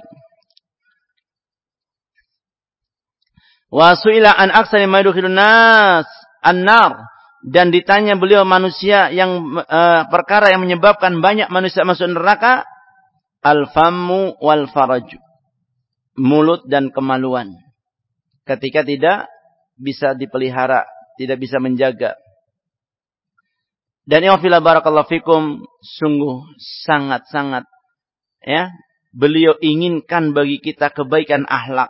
Wa su'ila an aksari ma yudkhilun nas an-nar, dan ditanya beliau manusia yang perkara yang menyebabkan banyak manusia masuk neraka, al-fammu wal faraju, mulut dan kemaluan. Ketika tidak bisa dipelihara, tidak bisa menjaga. Dan ya fillah barakallahu fikum, sungguh sangat-sangat ya, beliau inginkan bagi kita kebaikan akhlak.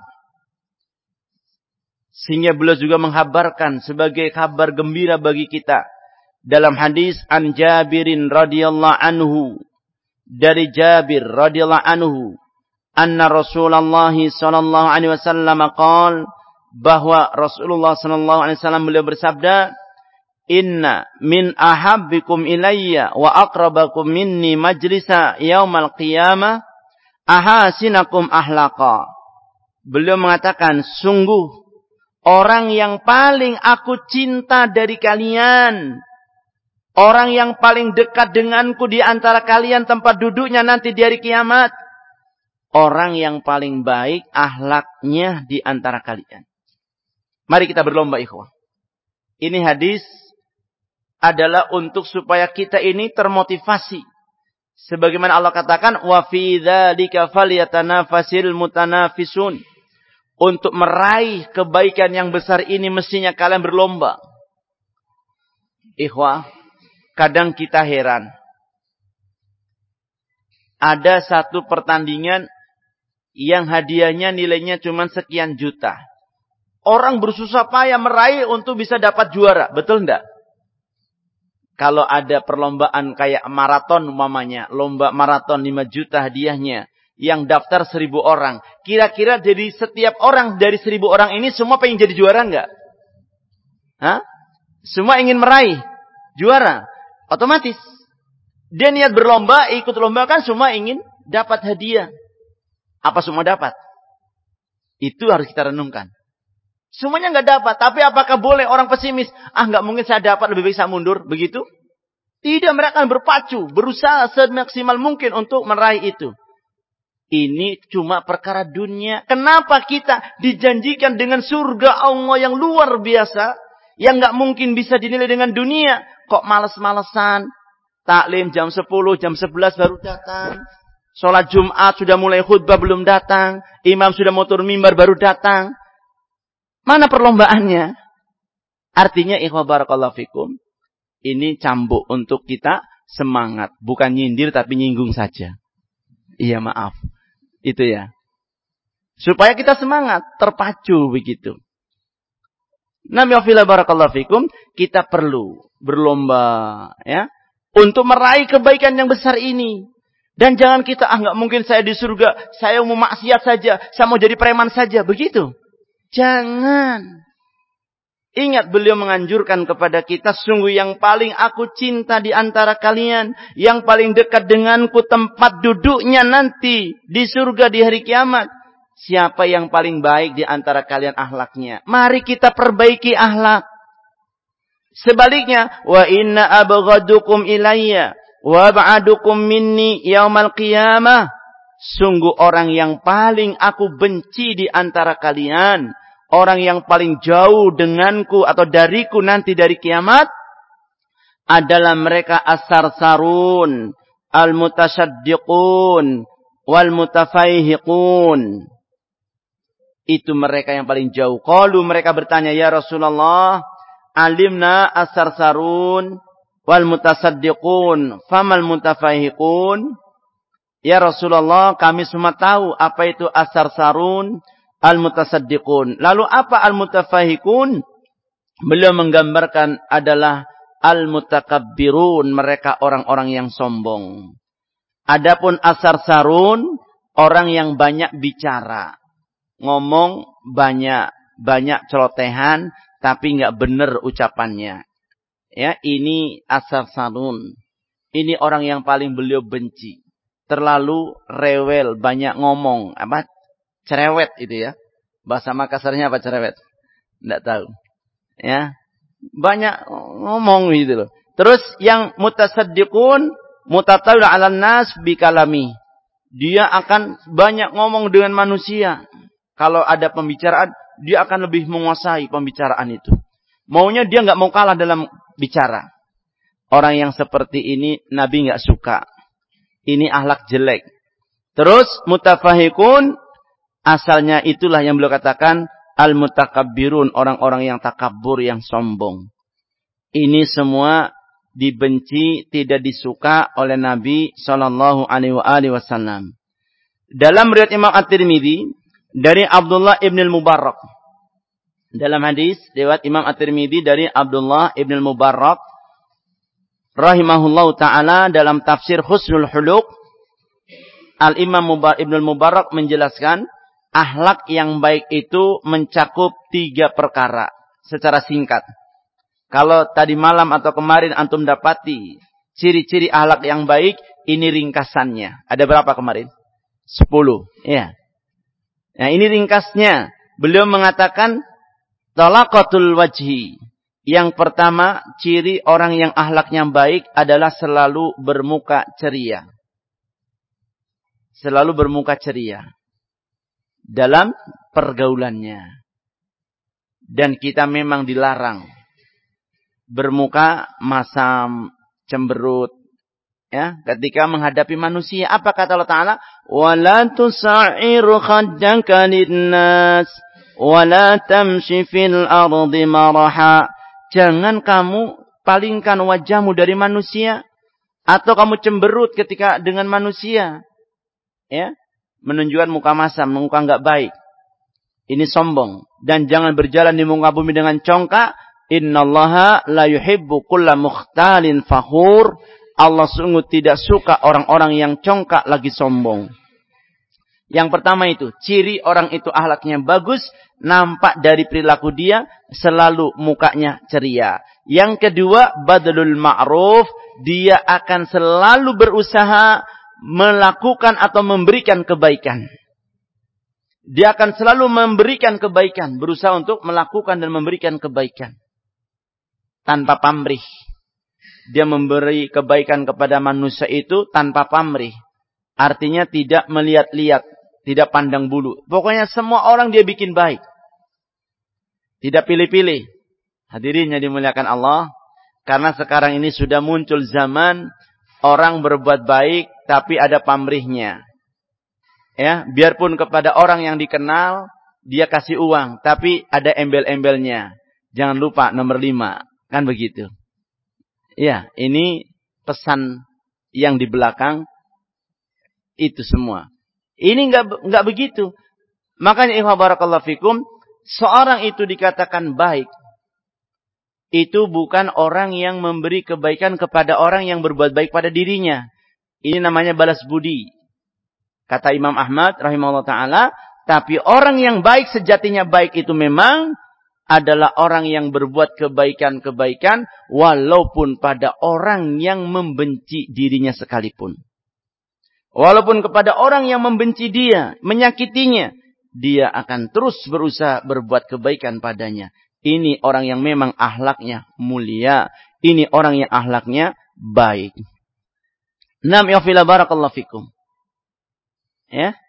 Sehingga beliau juga menghabarkan sebagai kabar gembira bagi kita dalam hadis an Jabirin radhiyallahu anhu, dari Jabir radhiyallahu anhu, anna Rasulullah sallallahu alaihi wasallam qaal, bahwa Rasulullah sallallahu alaihi wasallam beliau bersabda, inna min ahabbikum ilayya wa aqrabakum minni majlisa yaumal qiyamah ahasinakum ahlaqa. Beliau mengatakan, sungguh orang yang paling aku cinta dari kalian, orang yang paling dekat denganku di antara kalian tempat duduknya nanti di hari kiamat, orang yang paling baik akhlaknya di antara kalian. Mari kita berlomba, ikhwah. Ini hadis adalah untuk supaya kita ini termotivasi. Sebagaimana Allah katakan, wa fi dzalika falyatanafasil mutanafisun. Untuk meraih kebaikan yang besar ini mestinya kalian berlomba. Ikhwah, kadang kita heran. Ada satu pertandingan yang hadiahnya nilainya cuma sekian juta. Orang bersusah payah meraih untuk bisa dapat juara. Betul enggak? Kalau ada perlombaan kayak maraton umpamanya, lomba maraton 5 juta hadiahnya, yang daftar 1.000 orang. Kira-kira jadi setiap orang dari 1.000 orang ini semua pengen jadi juara enggak? Hah? Semua ingin meraih juara. Otomatis. Dia niat berlomba, ikut lomba kan semua ingin dapat hadiah. Apa semua dapat? Itu harus kita renungkan. Semuanya enggak dapat. Tapi apakah boleh orang pesimis? Enggak mungkin saya dapat, lebih baik saya mundur. Begitu? Tidak, mereka akan berpacu. Berusaha semaksimal mungkin untuk meraih itu. Ini cuma perkara dunia. Kenapa kita dijanjikan dengan surga Allah yang luar biasa, yang nggak mungkin bisa dinilai dengan dunia? Kok males-malesan? Taklim jam 10, jam 11 baru datang. Sholat Jumat sudah mulai khutbah belum datang. Imam sudah mau turun mimbar baru datang. Mana perlombaannya? Artinya ikhwah barakallahu fikum, ini cambuk untuk kita semangat. Bukan nyindir tapi nyinggung saja. Iya maaf. Itu ya. Supaya kita semangat, terpacu begitu. Nabi wafillah barakallahu fikum, kita perlu berlomba ya untuk meraih kebaikan yang besar ini. Dan jangan kita, nggak mungkin saya di surga, saya mau maksiat saja, saya mau jadi preman saja, begitu. Jangan. Ingat beliau menganjurkan kepada kita, sungguh yang paling aku cinta di antara kalian, yang paling dekat denganku tempat duduknya nanti di surga di hari kiamat. Siapa yang paling baik di antara kalian akhlaknya? Mari kita perbaiki akhlak. Sebaliknya, wa inna abghadukum ilayya Wa ba'dukum minni yaumal qiyamah. Sungguh orang yang paling aku benci di antara kalian, orang yang paling jauh denganku atau dariku nanti dari kiamat, adalah mereka as-sarsarun, al-mutasaddiqun, wal-mutafaihiqun. Itu mereka yang paling jauh. Qalu, mereka bertanya, ya Rasulullah, alimna as-sarsarun, wal-mutasaddiqun, famal mutafaihiqun. Ya Rasulullah, kami semua tahu apa itu as-sarsarun, al-mutasaddiqun. Lalu apa al-mutafaihiqun? Beliau menggambarkan adalah al-mutakabbirun, mereka orang-orang yang sombong. Adapun as-sarsarun, orang yang banyak bicara. Ngomong banyak celotehan, tapi enggak benar ucapannya. Ya, ini as-sarsarun. Ini orang yang paling beliau benci. Terlalu rewel, banyak ngomong. Apa? Cerewet itu ya. Bahasa Makassarnya apa cerewet? Enggak tahu. Ya. Banyak ngomong gitu loh. Terus yang mutasaddiqun, mutatawil 'alan nas bikalami. Dia akan banyak ngomong dengan manusia. Kalau ada pembicaraan, dia akan lebih menguasai pembicaraan itu. Maunya dia enggak mau kalah dalam bicara. Orang yang seperti ini Nabi enggak suka. Ini akhlak jelek. Terus mutafahikun, asalnya itulah yang beliau katakan al-mutakabbirun, orang-orang yang takabur, yang sombong. Ini semua dibenci, tidak disuka oleh Nabi sallallahu alaihi wasallam. Dalam riwayat Imam At-Tirmidzi dari Abdullah ibn al-Mubarak. Dalam hadis riwayat Imam At-Tirmidzi dari Abdullah ibn al-Mubarak rahimahullahu ta'ala, dalam tafsir Husnul Huluq, Al-Imam Ibn al-Mubarak menjelaskan, akhlak yang baik itu mencakup 3 perkara secara singkat. Kalau tadi malam atau kemarin antum dapati ciri-ciri akhlak yang baik, ini ringkasannya. Ada berapa kemarin? 10. Ya. Nah, ini ringkasnya. Beliau mengatakan, talaqatul wajhi. Yang pertama, ciri orang yang akhlaknya baik adalah selalu bermuka ceria. Selalu bermuka ceria dalam pergaulannya. Dan kita memang dilarang bermuka masam, cemberut. Ya, ketika menghadapi manusia, apa kata Allah Ta'ala? وَلَا تُسَعِّرْ خَدَّكَ لِلنَّاسِ وَلَا تَمْشِ فِي الْأَرْضِ مَرَحًا. Jangan kamu palingkan wajahmu dari manusia, atau kamu cemberut ketika dengan manusia. Ya, menunjukkan muka masam, muka enggak baik. Ini sombong. Dan jangan berjalan di muka bumi dengan congkak. Innallaha la yuhibbu kulla mukhtalin fakhur. Allah sungguh tidak suka orang-orang yang congkak lagi sombong. Yang pertama itu, ciri orang itu akhlaknya bagus, nampak dari perilaku dia, selalu mukanya ceria. Yang kedua, badlul ma'ruf, dia akan selalu berusaha melakukan atau memberikan kebaikan. Dia akan selalu memberikan kebaikan, berusaha untuk melakukan dan memberikan kebaikan. Tanpa pamrih. Dia memberi kebaikan kepada manusia itu tanpa pamrih. Artinya tidak melihat-lihat, tidak pandang bulu. Pokoknya semua orang dia bikin baik. Tidak pilih-pilih. Hadirin yang dimuliakan Allah. Karena sekarang ini sudah muncul zaman orang berbuat baik tapi ada pamrihnya. Ya, biarpun kepada orang yang dikenal dia kasih uang, tapi ada embel-embelnya. Jangan lupa nomor 5. Kan begitu. Ya, ini pesan yang di belakang itu semua. Ini enggak begitu. Makanya ikhwan barakallahu fikum, seorang itu dikatakan baik. Itu bukan orang yang memberi kebaikan kepada orang yang berbuat baik pada dirinya. Ini namanya balas budi. Kata Imam Ahmad rahimahullah ta'ala, tapi orang yang baik sejatinya baik itu memang adalah orang yang berbuat kebaikan-kebaikan walaupun pada orang yang membenci dirinya sekalipun. Walaupun kepada orang yang membenci dia, menyakitinya, dia akan terus berusaha berbuat kebaikan padanya. Ini orang yang memang akhlaknya mulia. Ini orang yang akhlaknya baik. Naam ya fila barakallahu fikum. Ya.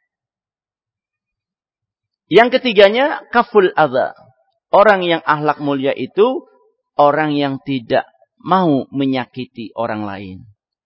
Yang ketiganya kaful adza. Orang yang akhlak mulia itu orang yang tidak mau menyakiti orang lain.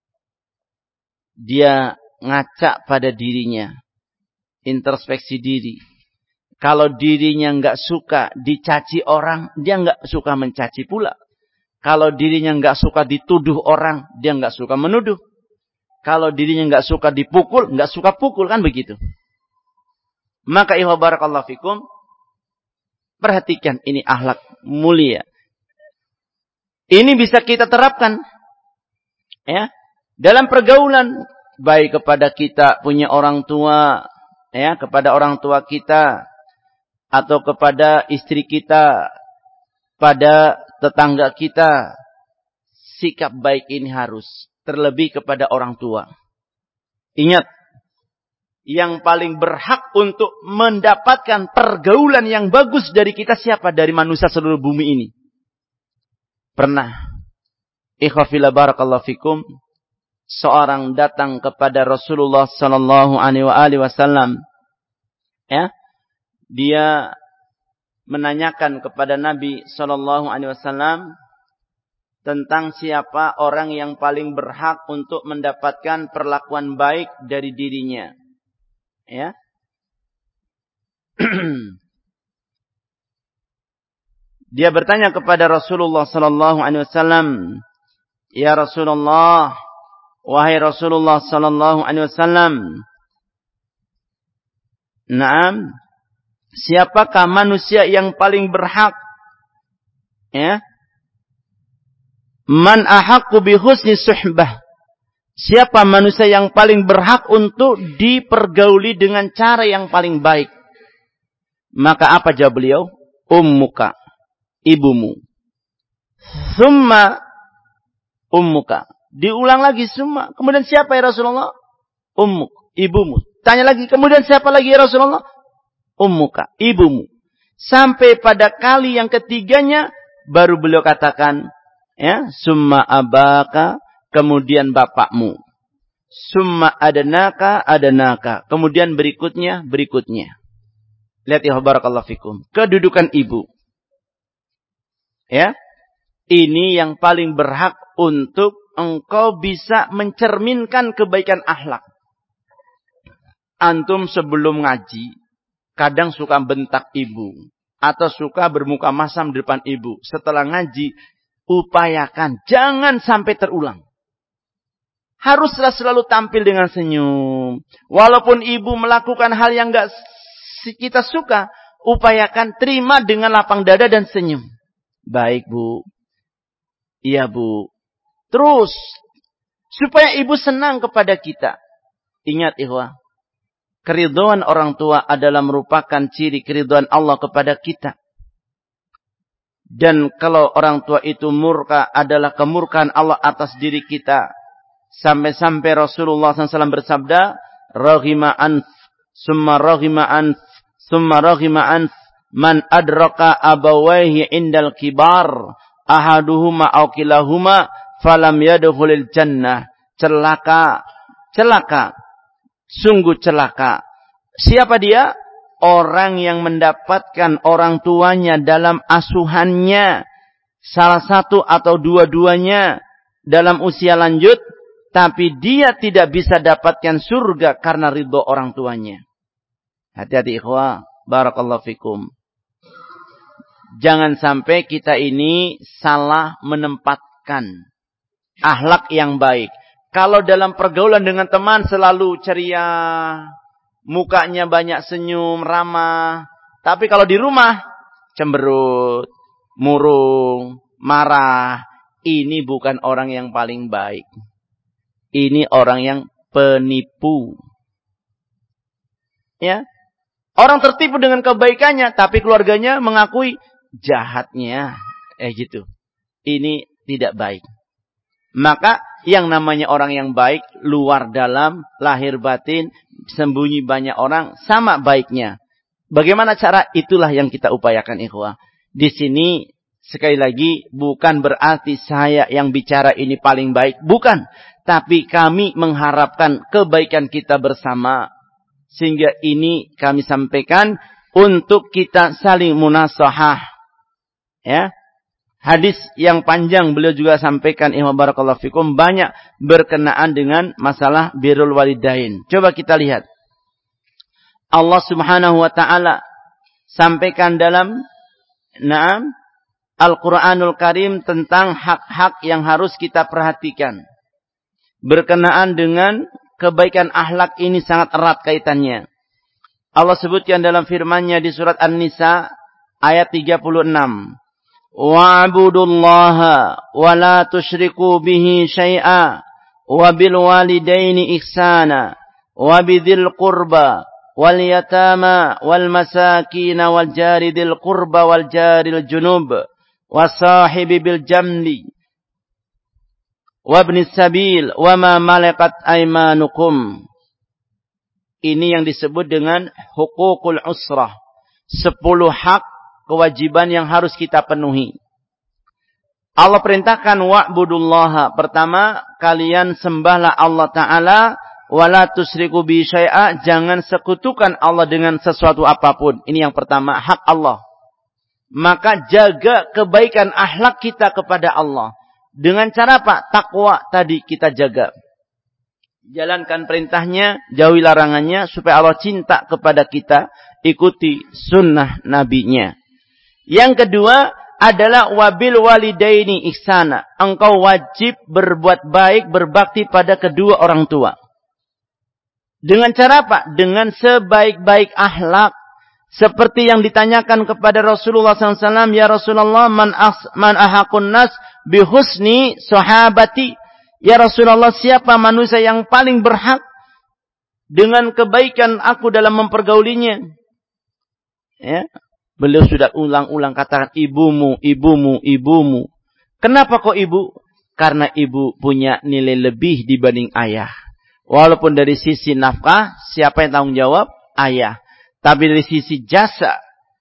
Dia ngaca pada dirinya, introspeksi diri. Kalau dirinya enggak suka dicaci orang, dia enggak suka mencaci pula. Kalau dirinya enggak suka dituduh orang, dia enggak suka menuduh. Kalau dirinya enggak suka dipukul, enggak suka pukul, kan begitu. Maka ikhwah barakallahu fikum, perhatikan ini akhlak mulia. Ini bisa kita terapkan ya dalam pergaulan, baik kepada kita punya orang tua, ya, kepada orang tua kita atau kepada istri kita, pada tetangga kita. Sikap baik ini harus terlebih kepada orang tua. Ingat, yang paling berhak untuk mendapatkan pergaulan yang bagus dari kita siapa? Dari manusia seluruh bumi ini. Pernah, ikhwafillah barakallahu fikum, seorang datang kepada Rasulullah sallallahu alaihi wasallam. Ya, dia menanyakan kepada Nabi sallallahu alaihi wasallam tentang siapa orang yang paling berhak untuk mendapatkan perlakuan baik dari dirinya. Ya. Dia bertanya kepada Rasulullah sallallahu alaihi wasallam, "Ya Rasulullah, wahai Rasulullah sallallahu alaihi wasallam, na'am, siapakah manusia yang paling berhak? Ya. Man ahaqqu bi husni suhbah." Siapa manusia yang paling berhak untuk dipergauli dengan cara yang paling baik? Maka apa jawab beliau? Ummuka, ibumu. Summa ummuka. Diulang lagi summa. Kemudian siapa ya Rasulullah? Ummuk, ibumu. Tanya lagi, kemudian siapa lagi ya Rasulullah? Ummuka, ibumu. Sampai pada kali yang ketiganya baru beliau katakan, ya, summa abaka, kemudian bapakmu. Summa adanaka, kemudian berikutnya. Lihat ya barakallahu fikum, kedudukan ibu. Ya. Ini yang paling berhak untuk engkau bisa mencerminkan kebaikan akhlak. Antum sebelum ngaji kadang suka bentak ibu atau suka bermuka masam di depan ibu. Setelah ngaji, upayakan jangan sampai terulang. Haruslah selalu tampil dengan senyum. Walaupun ibu melakukan hal yang enggak kita suka, upayakan terima dengan lapang dada dan senyum. Baik, Bu. Iya, Bu. Terus, supaya ibu senang kepada kita. Ingat, ikhwah. Keridhaan orang tua adalah merupakan ciri keridhaan Allah kepada kita. Dan kalau orang tua itu murka, adalah kemurkaan Allah atas diri kita. Sampai-sampai Rasulullah SAW bersabda, Raghima anf, summa raghima anf, summa raghima anf, man adraka abawaihi indal kibar, ahaduhuma aw kilahuma, falam yadkhulil jannah. Celaka, sungguh celaka. Siapa dia? Orang yang mendapatkan orang tuanya dalam asuhannya, salah satu atau dua-duanya dalam usia lanjut, tapi dia tidak bisa dapatkan surga karena ridho orang tuanya. Hati-hati ikhwah, barakallahu fikum. Jangan sampai kita ini salah menempatkan akhlak yang baik. Kalau dalam pergaulan dengan teman selalu ceria, mukanya banyak senyum, ramah. Tapi kalau di rumah cemberut, murung, marah. Ini bukan orang yang paling baik. Ini orang yang penipu. Ya. Orang tertipu dengan kebaikannya, tapi keluarganya mengakui jahatnya. Gitu. Ini tidak baik. Maka yang namanya orang yang baik, luar dalam, lahir batin, sembunyi banyak orang, sama baiknya. Bagaimana cara? Itulah yang kita upayakan ikhwah. Di sini, sekali lagi, bukan berarti saya yang bicara ini paling baik. Bukan. tapi kami mengharapkan kebaikan kita bersama. Sehingga ini kami sampaikan untuk kita saling munasahah. Ya. Hadis yang panjang beliau juga sampaikan, barakallahu fikum, banyak berkenaan dengan masalah birrul walidain. Coba kita lihat. Allah Subhanahu wa taala sampaikan dalam Al-Quranul Karim tentang hak-hak yang harus kita perhatikan. Berkenaan dengan kebaikan akhlak ini sangat erat kaitannya. Allah sebutkan dalam firman-Nya di surat An-Nisa ayat 36. Wa'budullaha wa la tusyriku bihi syai'a wa bil walidaini ihsana wa bidzil qurba wal yatama wal masakin wal jari dzil qurba wal jaril junub wasahibi bil jambi wabnis sabil wama malakat aymanukum. Ini yang disebut dengan hukukul usrah. 10 hak kewajiban yang harus kita penuhi. Allah perintahkan wa'budullaha. Pertama, kalian sembahlah Allah Ta'ala. Wala tusyriku bi syai'a. Jangan sekutukan Allah dengan sesuatu apapun. Ini yang pertama, hak Allah. Maka jaga kebaikan akhlak kita kepada Allah. Dengan cara apa? Takwa tadi kita jaga. Jalankan perintahnya, jauhi larangannya, supaya Allah cinta kepada kita. Ikuti sunnah nabinya. Yang kedua adalah wabil walidaini ihsana. Engkau wajib berbuat baik, berbakti pada kedua orang tua. Dengan cara apa? Dengan sebaik-baik akhlak. Seperti yang ditanyakan kepada Rasulullah SAW. Ya Rasulullah, man ahakun nas bihusni sahabati. Ya Rasulullah, siapa manusia yang paling berhak dengan kebaikan aku dalam mempergaulinya? Ya. Beliau sudah ulang-ulang katakan ibumu, ibumu, ibumu. Kenapa kok ibu? Karena ibu punya nilai lebih dibanding ayah. Walaupun dari sisi nafkah, siapa yang tanggung jawab? Ayah. Tapi dari sisi jasa,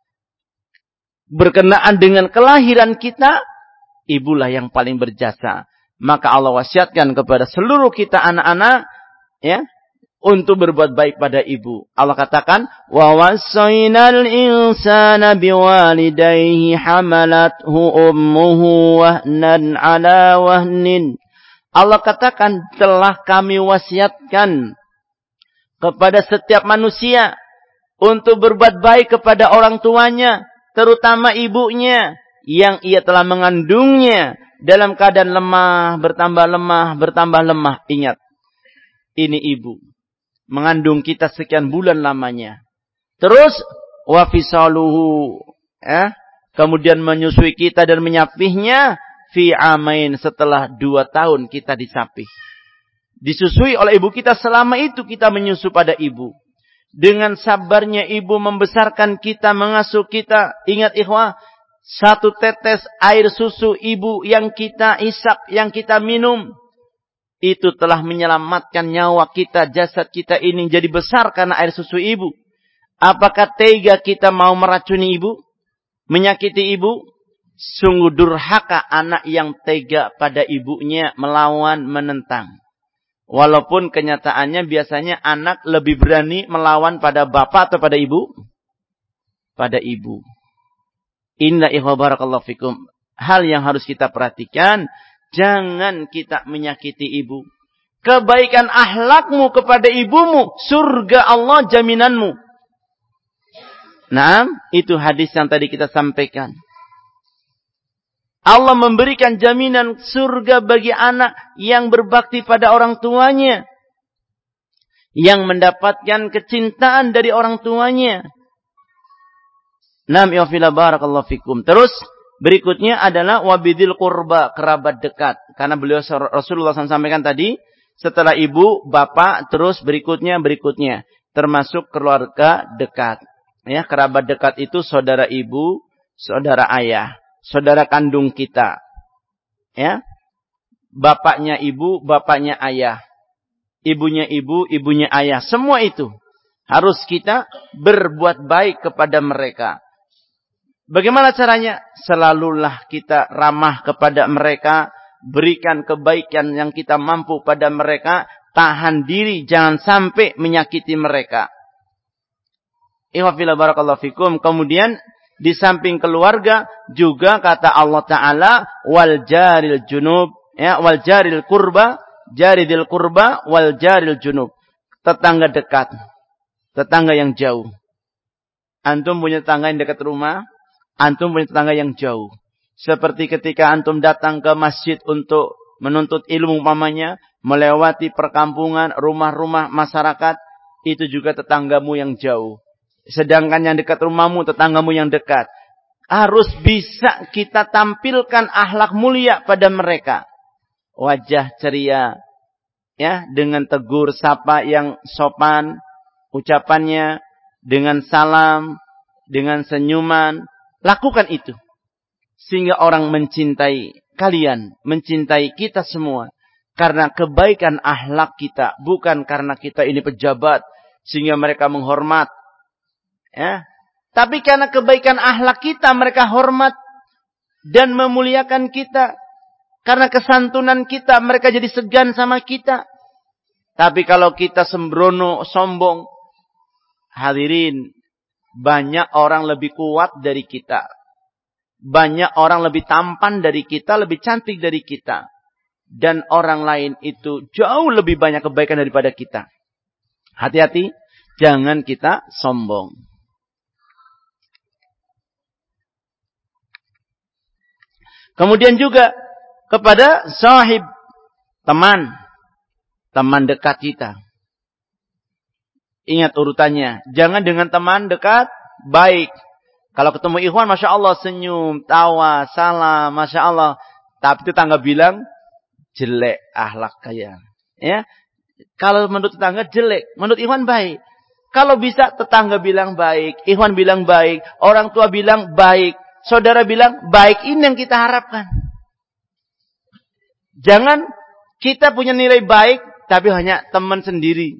berkenaan dengan kelahiran kita, ibulah yang paling berjasa. Maka Allah wasiatkan kepada seluruh kita anak-anak, ya, untuk berbuat baik pada ibu. Allah katakan, wa wassaynal insana biwalidayhi hamalathu ummuhu wahnan ala wahnin. Allah katakan, telah kami wasiatkan kepada setiap manusia untuk berbuat baik kepada orang tuanya, terutama ibunya yang ia telah mengandungnya dalam keadaan lemah, bertambah lemah. Ingat, ini ibu mengandung kita sekian bulan lamanya. Terus wa fisaluhu, kemudian menyusui kita dan menyapihnya fi amain, setelah 2 tahun kita disapih. Disusui oleh ibu kita, selama itu kita menyusu pada ibu. Dengan sabarnya ibu membesarkan kita, mengasuh kita. Ingat ikhwah, 1 tetes air susu ibu yang kita isap, yang kita minum, itu telah menyelamatkan nyawa kita, jasad kita ini jadi besar karena air susu ibu. Apakah tega kita mau meracuni ibu? Menyakiti ibu? Sungguh durhaka anak yang tega pada ibunya, melawan, menentang. Walaupun kenyataannya biasanya anak lebih berani melawan pada bapak atau pada ibu? Pada ibu. Inna ikhwa barakallahu fikum. Hal yang harus kita perhatikan, jangan kita menyakiti ibu. Kebaikan akhlakmu kepada ibumu, surga Allah jaminanmu. Nah, itu hadis yang tadi kita sampaikan. Allah memberikan jaminan surga bagi anak yang berbakti pada orang tuanya, yang mendapatkan kecintaan dari orang tuanya. Nam yafila barakallahu fikum. Terus berikutnya adalah wabidil qurba, kerabat dekat. Karena beliau Rasulullah SAW sampaikan tadi, setelah ibu, bapak, terus berikutnya, termasuk keluarga dekat. Ya, kerabat dekat itu saudara ibu, saudara ayah, saudara kandung kita. Ya. Bapaknya ibu, bapaknya ayah. Ibunya ibu, ibunya ayah. Semua itu harus kita berbuat baik kepada mereka. Bagaimana caranya? Selalulah kita ramah kepada mereka, berikan kebaikan yang kita mampu pada mereka, tahan diri jangan sampai menyakiti mereka. Ihwafillah barakallahu fikum. Kemudian di samping keluarga juga kata Allah Ta'ala wal jaril junub, ya, wal jaril qurba, jaridil qurba wal jaril junub. Tetangga dekat, tetangga yang jauh. Antum punya tetangga yang dekat rumah, antum punya tetangga yang jauh. Seperti ketika antum datang ke masjid untuk menuntut ilmu umpamanya, melewati perkampungan, rumah-rumah masyarakat, itu juga tetanggamu yang jauh. Sedangkan yang dekat rumahmu, tetanggamu yang dekat. Harus bisa kita tampilkan akhlak mulia pada mereka. Wajah ceria, ya, dengan tegur sapa yang sopan, ucapannya, dengan salam, dengan senyuman. Lakukan itu. Sehingga orang mencintai kalian, mencintai kita semua. Karena kebaikan akhlak kita. Bukan karena kita ini pejabat, sehingga mereka menghormat. Ya. Tapi karena kebaikan akhlak kita, mereka hormat dan memuliakan kita. Karena kesantunan kita, mereka jadi segan sama kita. Tapi kalau kita sembrono, sombong, hadirin, banyak orang lebih kuat dari kita. Banyak orang lebih tampan dari kita, lebih cantik dari kita. Dan orang lain itu jauh lebih banyak kebaikan daripada kita. Hati-hati, jangan kita sombong. Kemudian juga kepada sahib, teman dekat kita. Ingat urutannya. Jangan dengan teman dekat, baik. Kalau ketemu ikhwan, Masya Allah, senyum, tawa, salam, Masya Allah. Tapi tetangga bilang, jelek akhlak kalian. Ya. Kalau menurut tetangga, jelek. Menurut ikhwan, baik. Kalau bisa, tetangga bilang baik. Ikhwan bilang baik. Orang tua bilang baik. Saudara bilang baik. Ini yang kita harapkan. Jangan kita punya nilai baik, tapi hanya teman sendiri.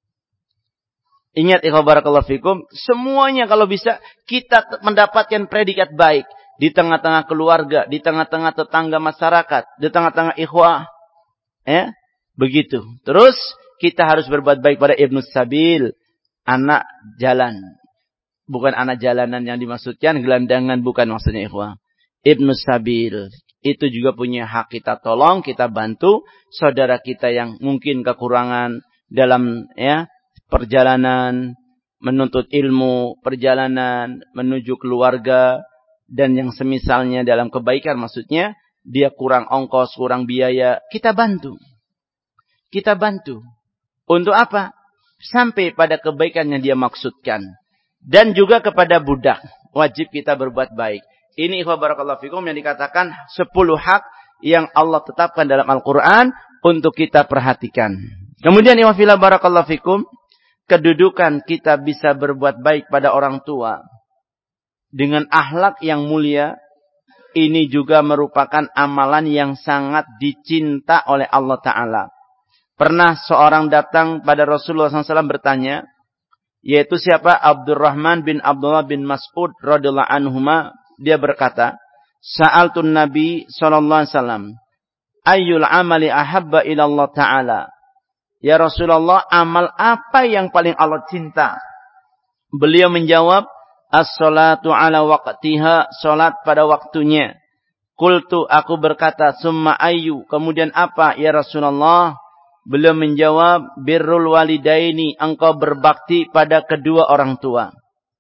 Ingat ikhwan barakallahu fikum, semuanya kalau bisa kita mendapatkan predikat baik di tengah-tengah keluarga, di tengah-tengah tetangga masyarakat, di tengah-tengah ikhwah. Ya, begitu. Terus kita harus berbuat baik pada ibnus sabil, anak jalan. Bukan anak jalanan yang dimaksudkan, gelandangan bukan maksudnya ikhwah. Ibnus sabil itu juga punya hak kita tolong, kita bantu saudara kita yang mungkin kekurangan dalam perjalanan menuntut ilmu, perjalanan menuju keluarga, dan yang semisalnya dalam kebaikan, maksudnya dia kurang ongkos, kurang biaya, kita bantu. Kita bantu. Untuk apa? Sampai pada kebaikan yang dia maksudkan. Dan juga kepada budak, wajib kita berbuat baik. Ini ikhwah barakallahu fikum yang dikatakan 10 hak yang Allah tetapkan dalam Al-Quran untuk kita perhatikan. Kemudian ikhwah fillah barakallahu fikum, kedudukan kita bisa berbuat baik pada orang tua dengan akhlak yang mulia, ini juga merupakan amalan yang sangat dicinta oleh Allah Ta'ala. Pernah seorang datang pada Rasulullah SAW bertanya, yaitu siapa? Abdurrahman bin Abdullah bin Mas'ud radhiyallahu anhuma. Dia berkata, Sa'altun Nabi SAW, ayyul amali ahabba ila Allah Ta'ala. Ya Rasulullah, amal apa yang paling Allah cinta? Beliau menjawab, as-salatu ala waqtiha, salat pada waktunya. Qultu, aku berkata, summa ayyu, kemudian apa ya Rasulullah? Beliau menjawab, birrul walidaini, engkau berbakti pada kedua orang tua.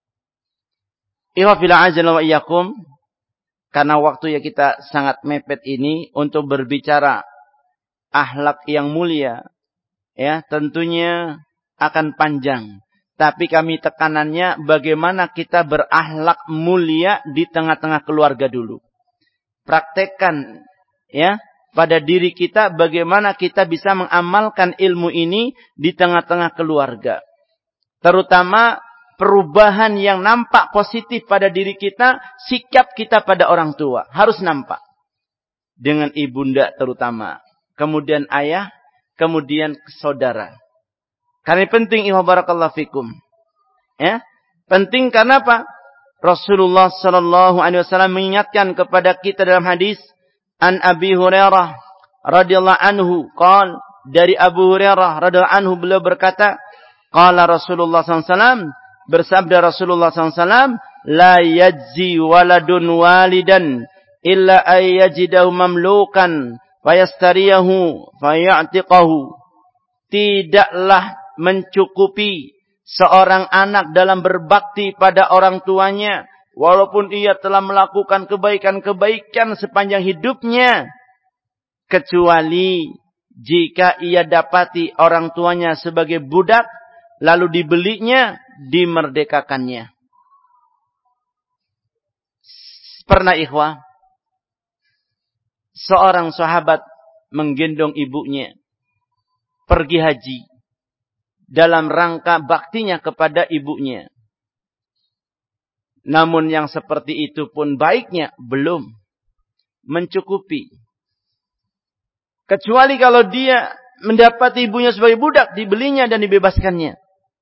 Ikhwafil azza wa iyyakum, karena waktu ya kita sangat mepet ini untuk berbicara akhlak yang mulia, ya tentunya akan panjang. Tapi kami tekanannya bagaimana kita berakhlak mulia di tengah-tengah keluarga dulu. Praktekkan ya pada diri kita bagaimana kita bisa mengamalkan ilmu ini di tengah-tengah keluarga. Terutama perubahan yang nampak positif pada diri kita, sikap kita pada orang tua harus nampak. Dengan ibunda terutama, kemudian ayah, kemudian saudara. Karena penting ikhwah barakallahu fikum. Ya, penting karena apa? Rasulullah sallallahu alaihi wasallam mengingatkan kepada kita dalam hadis An Abi Hurairah radhiyallahu anhu qala, dari Abu Hurairah radhiyallahu anhu beliau berkata, qala Rasulullah SAW, bersabda Rasulullah SAW, la yajzi waladun walidan illa ayyajidahu mamlukan fayastariyahu fayatiqahu. Tidaklah mencukupi seorang anak dalam berbakti pada orang tuanya, walaupun ia telah melakukan kebaikan-kebaikan sepanjang hidupnya, kecuali jika ia dapati orang tuanya sebagai budak, lalu dibelinya, dimerdekakannya. Pernah ikhwah, seorang sahabat menggendong ibunya pergi haji dalam rangka baktinya kepada ibunya. Namun yang seperti itu pun baiknya belum mencukupi. Kecuali kalau dia mendapati ibunya sebagai budak, dibelinya dan dibebaskannya.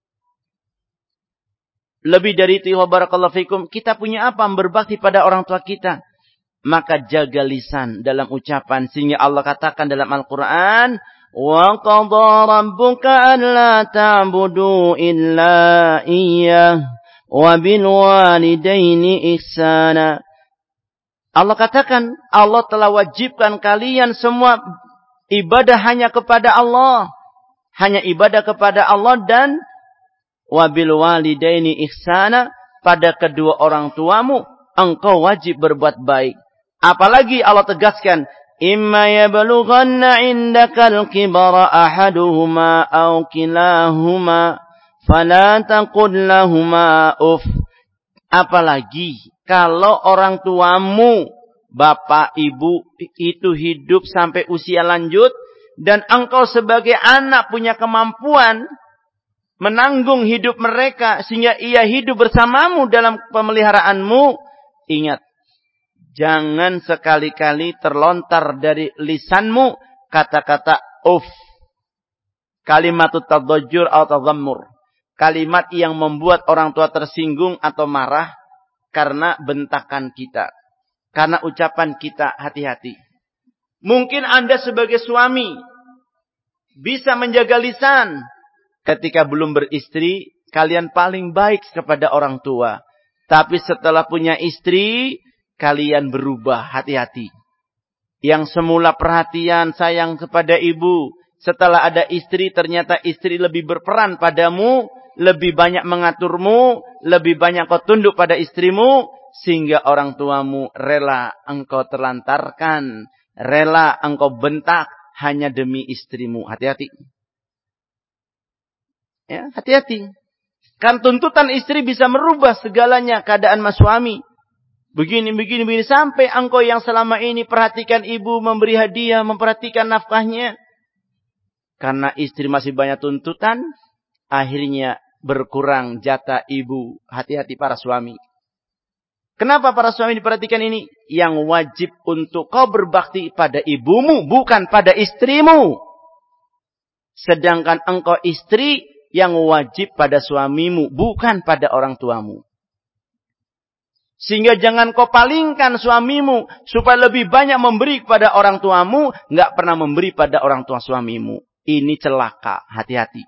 Lebih dari itu, wa barakallahu fikum, kita punya apa berbakti pada orang tua kita? Maka jaga lisan dalam ucapan. Sehingga Allah katakan dalam Al-Quran, wa qadha rabbuka alla ta'budu illa iyyah wa bil walidaini ihsana. Allah katakan, Allah telah wajibkan kalian semua ibadah hanya kepada Allah. Hanya ibadah kepada Allah, dan wabil walidaini ihsana, pada kedua orang tuamu engkau wajib berbuat baik. Apalagi Allah tegaskan, imma yablughanna indakal kibara ahaduhuma aw kilahuma fala taqul lahumā uff. Apalagi kalau orang tuamu, bapak, ibu itu hidup sampai usia lanjut, dan engkau sebagai anak punya kemampuan menanggung hidup mereka sehingga ia hidup bersamamu dalam pemeliharaanmu, ingat, jangan sekali-kali terlontar dari lisanmu kata-kata uff, kalimatut tadajjur atau tadhammur, kalimat yang membuat orang tua tersinggung atau marah karena bentakan kita, karena ucapan kita. Hati-hati. Mungkin Anda sebagai suami bisa menjaga lisan. Ketika belum beristri, kalian paling baik kepada orang tua. Tapi setelah punya istri, kalian berubah. Hati-hati. Yang semula perhatian, sayang kepada ibu, setelah ada istri, ternyata istri lebih berperan padamu, lebih banyak mengaturmu, lebih banyak kau tunduk pada istrimu, sehingga orang tuamu rela engkau terlantarkan, rela engkau bentak hanya demi istrimu. Hati-hati. Ya, hati-hati. Kan tuntutan istri bisa merubah segalanya keadaan mas suami. Begini, sampai engkau yang selama ini perhatikan ibu, memberi hadiah, memperhatikan nafkahnya. Karena istri masih banyak tuntutan, akhirnya berkurang jatah ibu. Hati-hati para suami. Kenapa para suami diperhatikan ini? Yang wajib untuk kau berbakti pada ibumu, bukan pada istrimu. Sedangkan engkau istri, yang wajib pada suamimu, bukan pada orang tuamu. Sehingga jangan kau palingkan suamimu, supaya lebih banyak memberi kepada orang tuamu, nggak pernah memberi pada orang tua suamimu. Ini celaka, hati-hati.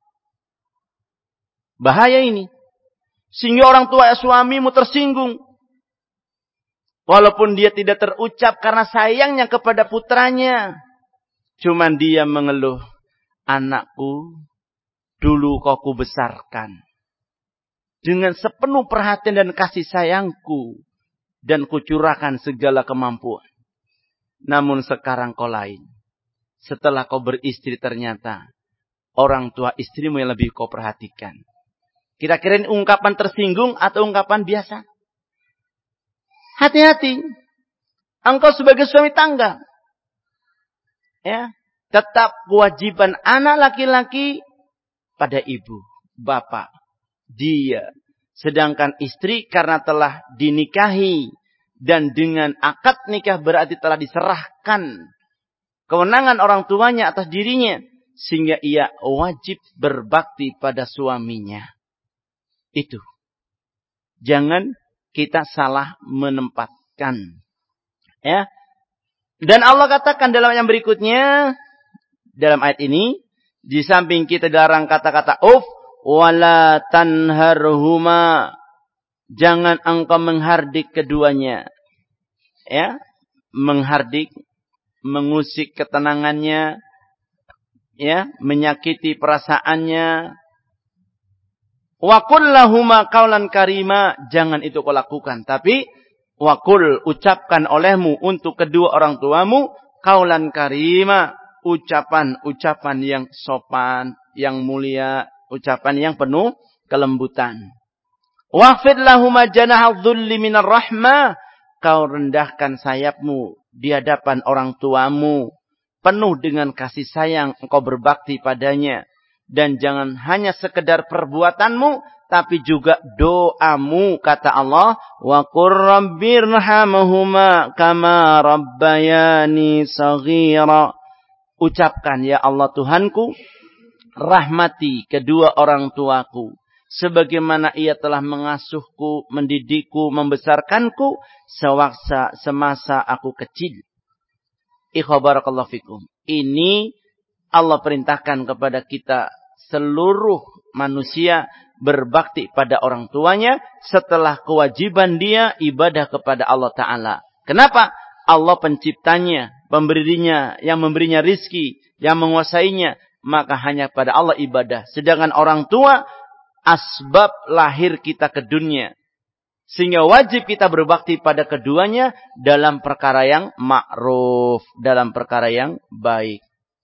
Bahaya ini. Sehingga orang tua suamimu tersinggung. Walaupun dia tidak terucap karena sayangnya kepada putranya. Cuman dia mengeluh, anakku, dulu kau kubesarkan dengan sepenuh perhatian dan kasih sayangku, dan kucurahkan segala kemampuan. Namun sekarang kau lain. Setelah kau beristri, ternyata orang tua istrimu yang lebih kau perhatikan. Kira-kira ini ungkapan tersinggung atau ungkapan biasa? Hati-hati. Engkau sebagai suami tangga, ya, tetap kewajiban anak laki-laki pada ibu, bapak, dia. Sedangkan istri karena telah dinikahi dan dengan akad nikah berarti telah diserahkan kewenangan orang tuanya atas dirinya, sehingga ia wajib berbakti pada suaminya. Itu. Jangan kita salah menempatkan. Ya. Dan Allah katakan dalam yang berikutnya, dalam ayat ini, di samping kita dilarang kata-kata uf, wala tanharhuma, jangan engkau menghardik keduanya. Ya, menghardik, mengusik ketenangannya, ya, menyakiti perasaannya. Wa qul lahuma qaulan karima, jangan itu kau lakukan, tapi wa qul, ucapkan olehmu untuk kedua orang tuamu qaulan karima, ucapan-ucapan yang sopan, yang mulia, ucapan yang penuh kelembutan. Waqfid lahuma janaha dhulli minar rahmah, kau rendahkan sayapmu di hadapan orang tuamu, penuh dengan kasih sayang engkau berbakti padanya. Dan jangan hanya sekedar perbuatanmu, tapi juga doamu, kata Allah, wa qur rabbirhamhuma kama rabbayani shaghira. Ucapkan, ya Allah Tuhanku, rahmati kedua orang tuaku sebagaimana ia telah mengasuhku, mendidikku, membesarkanku semasa aku kecil. Ikhwa barakallahu fikum. Ini Allah perintahkan kepada kita seluruh manusia berbakti pada orang tuanya setelah kewajiban dia ibadah kepada Allah Ta'ala. Kenapa? Allah penciptanya, pemberinya, yang memberinya rizki, yang menguasainya, maka hanya pada Allah ibadah. Sedangkan orang tua, asbab lahir kita ke dunia. Sehingga wajib kita berbakti pada keduanya dalam perkara yang ma'ruf, dalam perkara yang baik.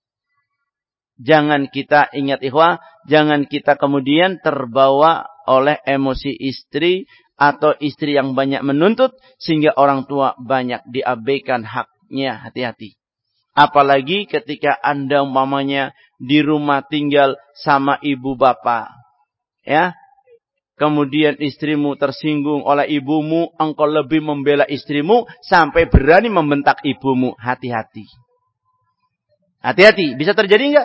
Jangan kita, ingat ikhwah, jangan kita kemudian terbawa oleh emosi istri atau istri yang banyak menuntut sehingga orang tua banyak diabaikan haknya. Hati-hati. Apalagi ketika Anda umpamanya di rumah tinggal sama ibu bapak. Ya. Kemudian istrimu tersinggung oleh ibumu, engkau lebih membela istrimu sampai berani membentak ibumu. Hati-hati. Hati-hati. Bisa terjadi enggak?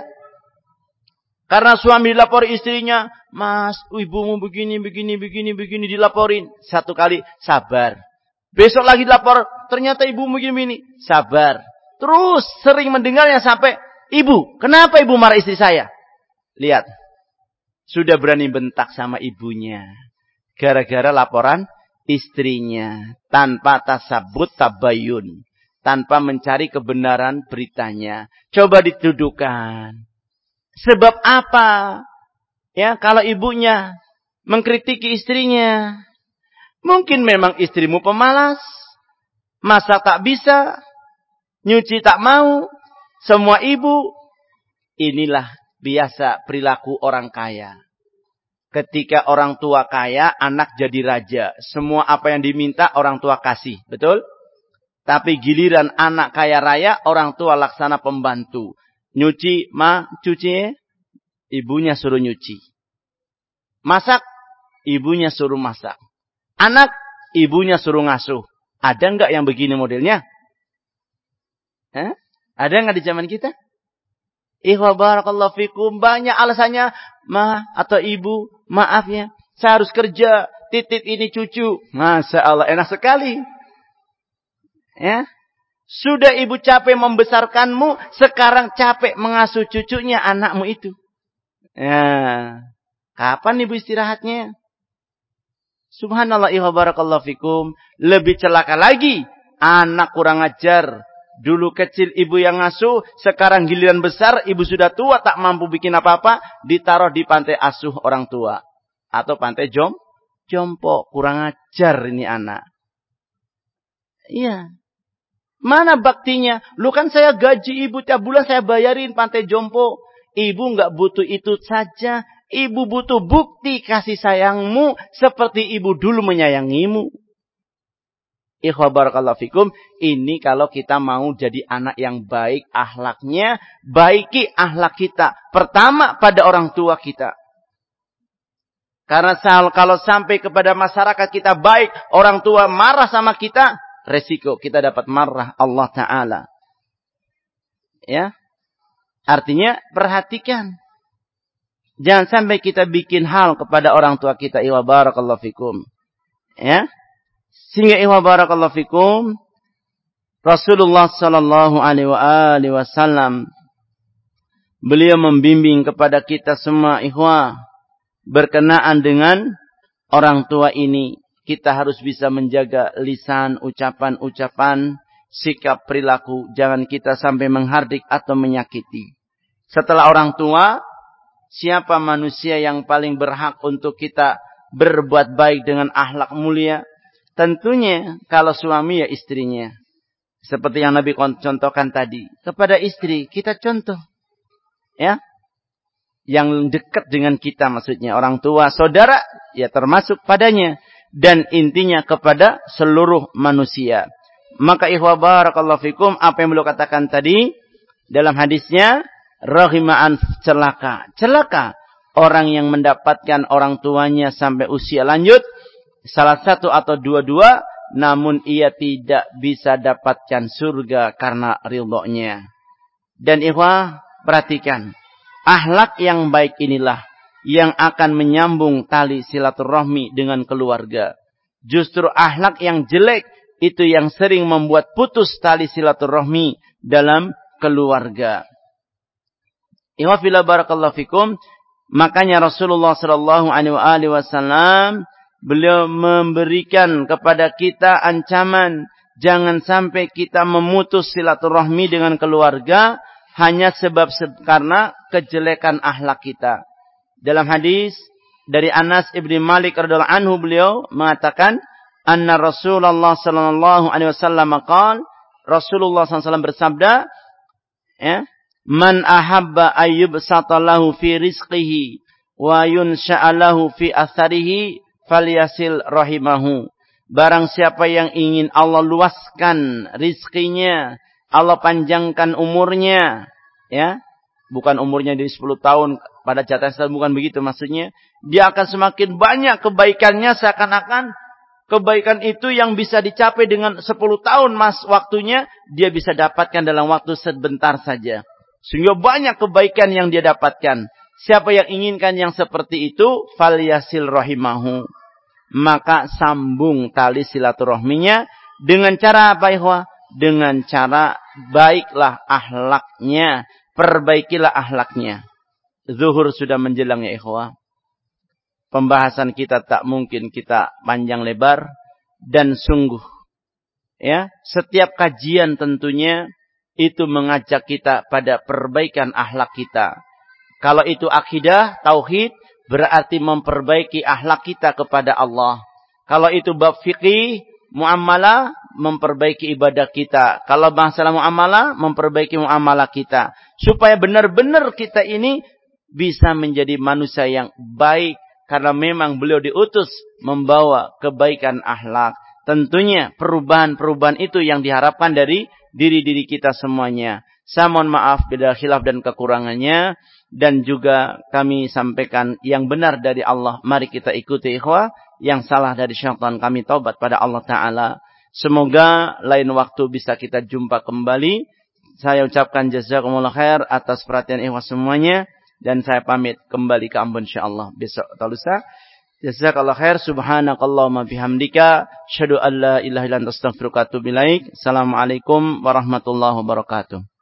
Karena suami dilapor istrinya, mas, ibumu begini, dilaporin. Satu kali, sabar. Besok lagi dilapor, ternyata ibumu begini, sabar. Terus sering mendengarnya sampai, ibu, kenapa ibu marah istri saya? Lihat, sudah berani bentak sama ibunya. Gara-gara laporan istrinya. Tanpa tasabut tabayun. Tanpa mencari kebenaran beritanya. Coba dituduhkan. Sebab apa? Ya, kalau ibunya mengkritiki istrinya. Mungkin memang istrimu pemalas. Masak tak bisa. Nyuci tak mau. Semua ibu. Inilah biasa perilaku orang kaya. Ketika orang tua kaya, anak jadi raja. Semua apa yang diminta orang tua kasih. Betul? Tapi giliran anak kaya raya, orang tua laksana pembantu. Nyuci, cuci, ibunya suruh nyuci. Masak, ibunya suruh masak. Anak, ibunya suruh ngasuh. Ada enggak yang begini modelnya? Ada enggak di zaman kita? Ikhwa barakallahu fikum, banyak alasannya, ma atau ibu, maaf ya, saya harus kerja, titip ini cucu. Masya Allah, enak sekali. Ya. Sudah ibu capek membesarkanmu, sekarang capek mengasuh cucunya, anakmu itu. Ya. Kapan ibu istirahatnya? Subhanallah, ikhwa barakallahu fikum. Lebih celaka lagi, anak kurang ajar. Dulu kecil ibu yang ngasuh, sekarang giliran besar, ibu sudah tua, tak mampu bikin apa-apa, ditaruh di pantai asuh orang tua. Atau pantai jompo. Kurang ajar ini anak. Iya. Mana baktinya? Lu kan saya gaji ibu tiap bulan saya bayarin pantai jompo. Ibu enggak butuh itu saja. Ibu butuh bukti kasih sayangmu seperti ibu dulu menyayangimu. Ikhwa barakallahu fikum. Ini kalau kita mau jadi anak yang baik akhlaknya. Baiki akhlak kita. Pertama pada orang tua kita. Karena kalau sampai kepada masyarakat kita baik. Orang tua marah sama kita. Resiko kita dapat marah Allah Ta'ala. Ya. Artinya perhatikan. Jangan sampai kita bikin hal kepada orang tua kita. Iwa barakallahu fikum. Ya. Sehingga iwa barakallahu fikum. Rasulullah sallallahu alaihi wasallam beliau membimbing kepada kita semua ikhwah berkenaan dengan orang tua ini. Kita harus bisa menjaga lisan, ucapan-ucapan, sikap, perilaku. Jangan kita sampai menghardik atau menyakiti. Setelah orang tua, siapa manusia yang paling berhak untuk kita berbuat baik dengan akhlak mulia? Tentunya kalau suami ya istrinya. Seperti yang Nabi contohkan tadi. Kepada istri kita contoh. Ya. Yang dekat dengan kita maksudnya. Orang tua, saudara ya termasuk padanya. Dan intinya kepada seluruh manusia. Maka ikhwah barakallahu fikum. Apa yang beliau katakan tadi. Dalam hadisnya. Rahima'an celaka. Celaka. Orang yang mendapatkan orang tuanya sampai usia lanjut. Salah satu atau dua-dua. Namun ia tidak bisa dapatkan surga karena ridhonya. Dan ikhwah, perhatikan. Akhlak yang baik inilah yang akan menyambung tali silaturahmi dengan keluarga. Justru akhlak yang jelek itu yang sering membuat putus tali silaturahmi dalam keluarga. Ikhwah fillah barakallahu fikum. Makanya Rasulullah sallallahu alaihi wasallam beliau memberikan kepada kita ancaman. Jangan sampai kita memutus silaturahmi dengan keluarga. Hanya karena kejelekan akhlak kita. Dalam hadis dari Anas ibn Malik radhiyallahu anhu beliau mengatakan. Anna Rasulullah sallallahu alaihi wasallam qala. Rasulullah SAW bersabda. Ya. Man ahabba ayyubsata lahu fi rizqihi. Wa yunsha'a lahu fi atharihi. Falyasil rahimahu. Barang siapa yang ingin Allah luaskan rizkinya, Allah panjangkan umurnya, ya, bukan umurnya dari 10 tahun pada catatan, bukan begitu maksudnya. Dia akan semakin banyak kebaikannya, seakan-akan kebaikan itu yang bisa dicapai dengan 10 tahun waktunya, dia bisa dapatkan dalam waktu sebentar saja. Sehingga banyak kebaikan yang dia dapatkan. Siapa yang inginkan yang seperti itu, falyasil rahimahu. Maka sambung tali silaturahminya dengan cara apa ikhwah? Dengan cara baiklah akhlaknya, perbaikilah akhlaknya. Zuhur sudah menjelang ya ikhwah. Pembahasan kita tak mungkin kita panjang lebar dan sungguh. Ya, setiap kajian tentunya itu mengajak kita pada perbaikan akhlak kita. Kalau itu akidah, tauhid, berarti memperbaiki akhlak kita kepada Allah. Kalau itu bab fikih, muamalah, memperbaiki ibadah kita. Kalau masalah muamalah, memperbaiki muamalah kita. Supaya benar-benar kita ini bisa menjadi manusia yang baik. Karena memang beliau diutus membawa kebaikan akhlak. Tentunya perubahan-perubahan itu yang diharapkan dari diri-diri kita semuanya. Saya mohon maaf bila khilaf dan kekurangannya. Dan juga kami sampaikan yang benar dari Allah. Mari kita ikuti ikhwah. Yang salah dari syaitan kami taubat pada Allah Ta'ala. Semoga lain waktu bisa kita jumpa kembali. Saya ucapkan jazakumullah khair atas perhatian ikhwah semuanya. Dan saya pamit kembali ke Ambon insyaAllah besok atau lusa. Jazakallah khair. Subhanakallahumma bihamdika. Asyhadu an la ilaha illa anta astaghfiruka wa atubu ilaik. Assalamualaikum warahmatullahi wabarakatuh.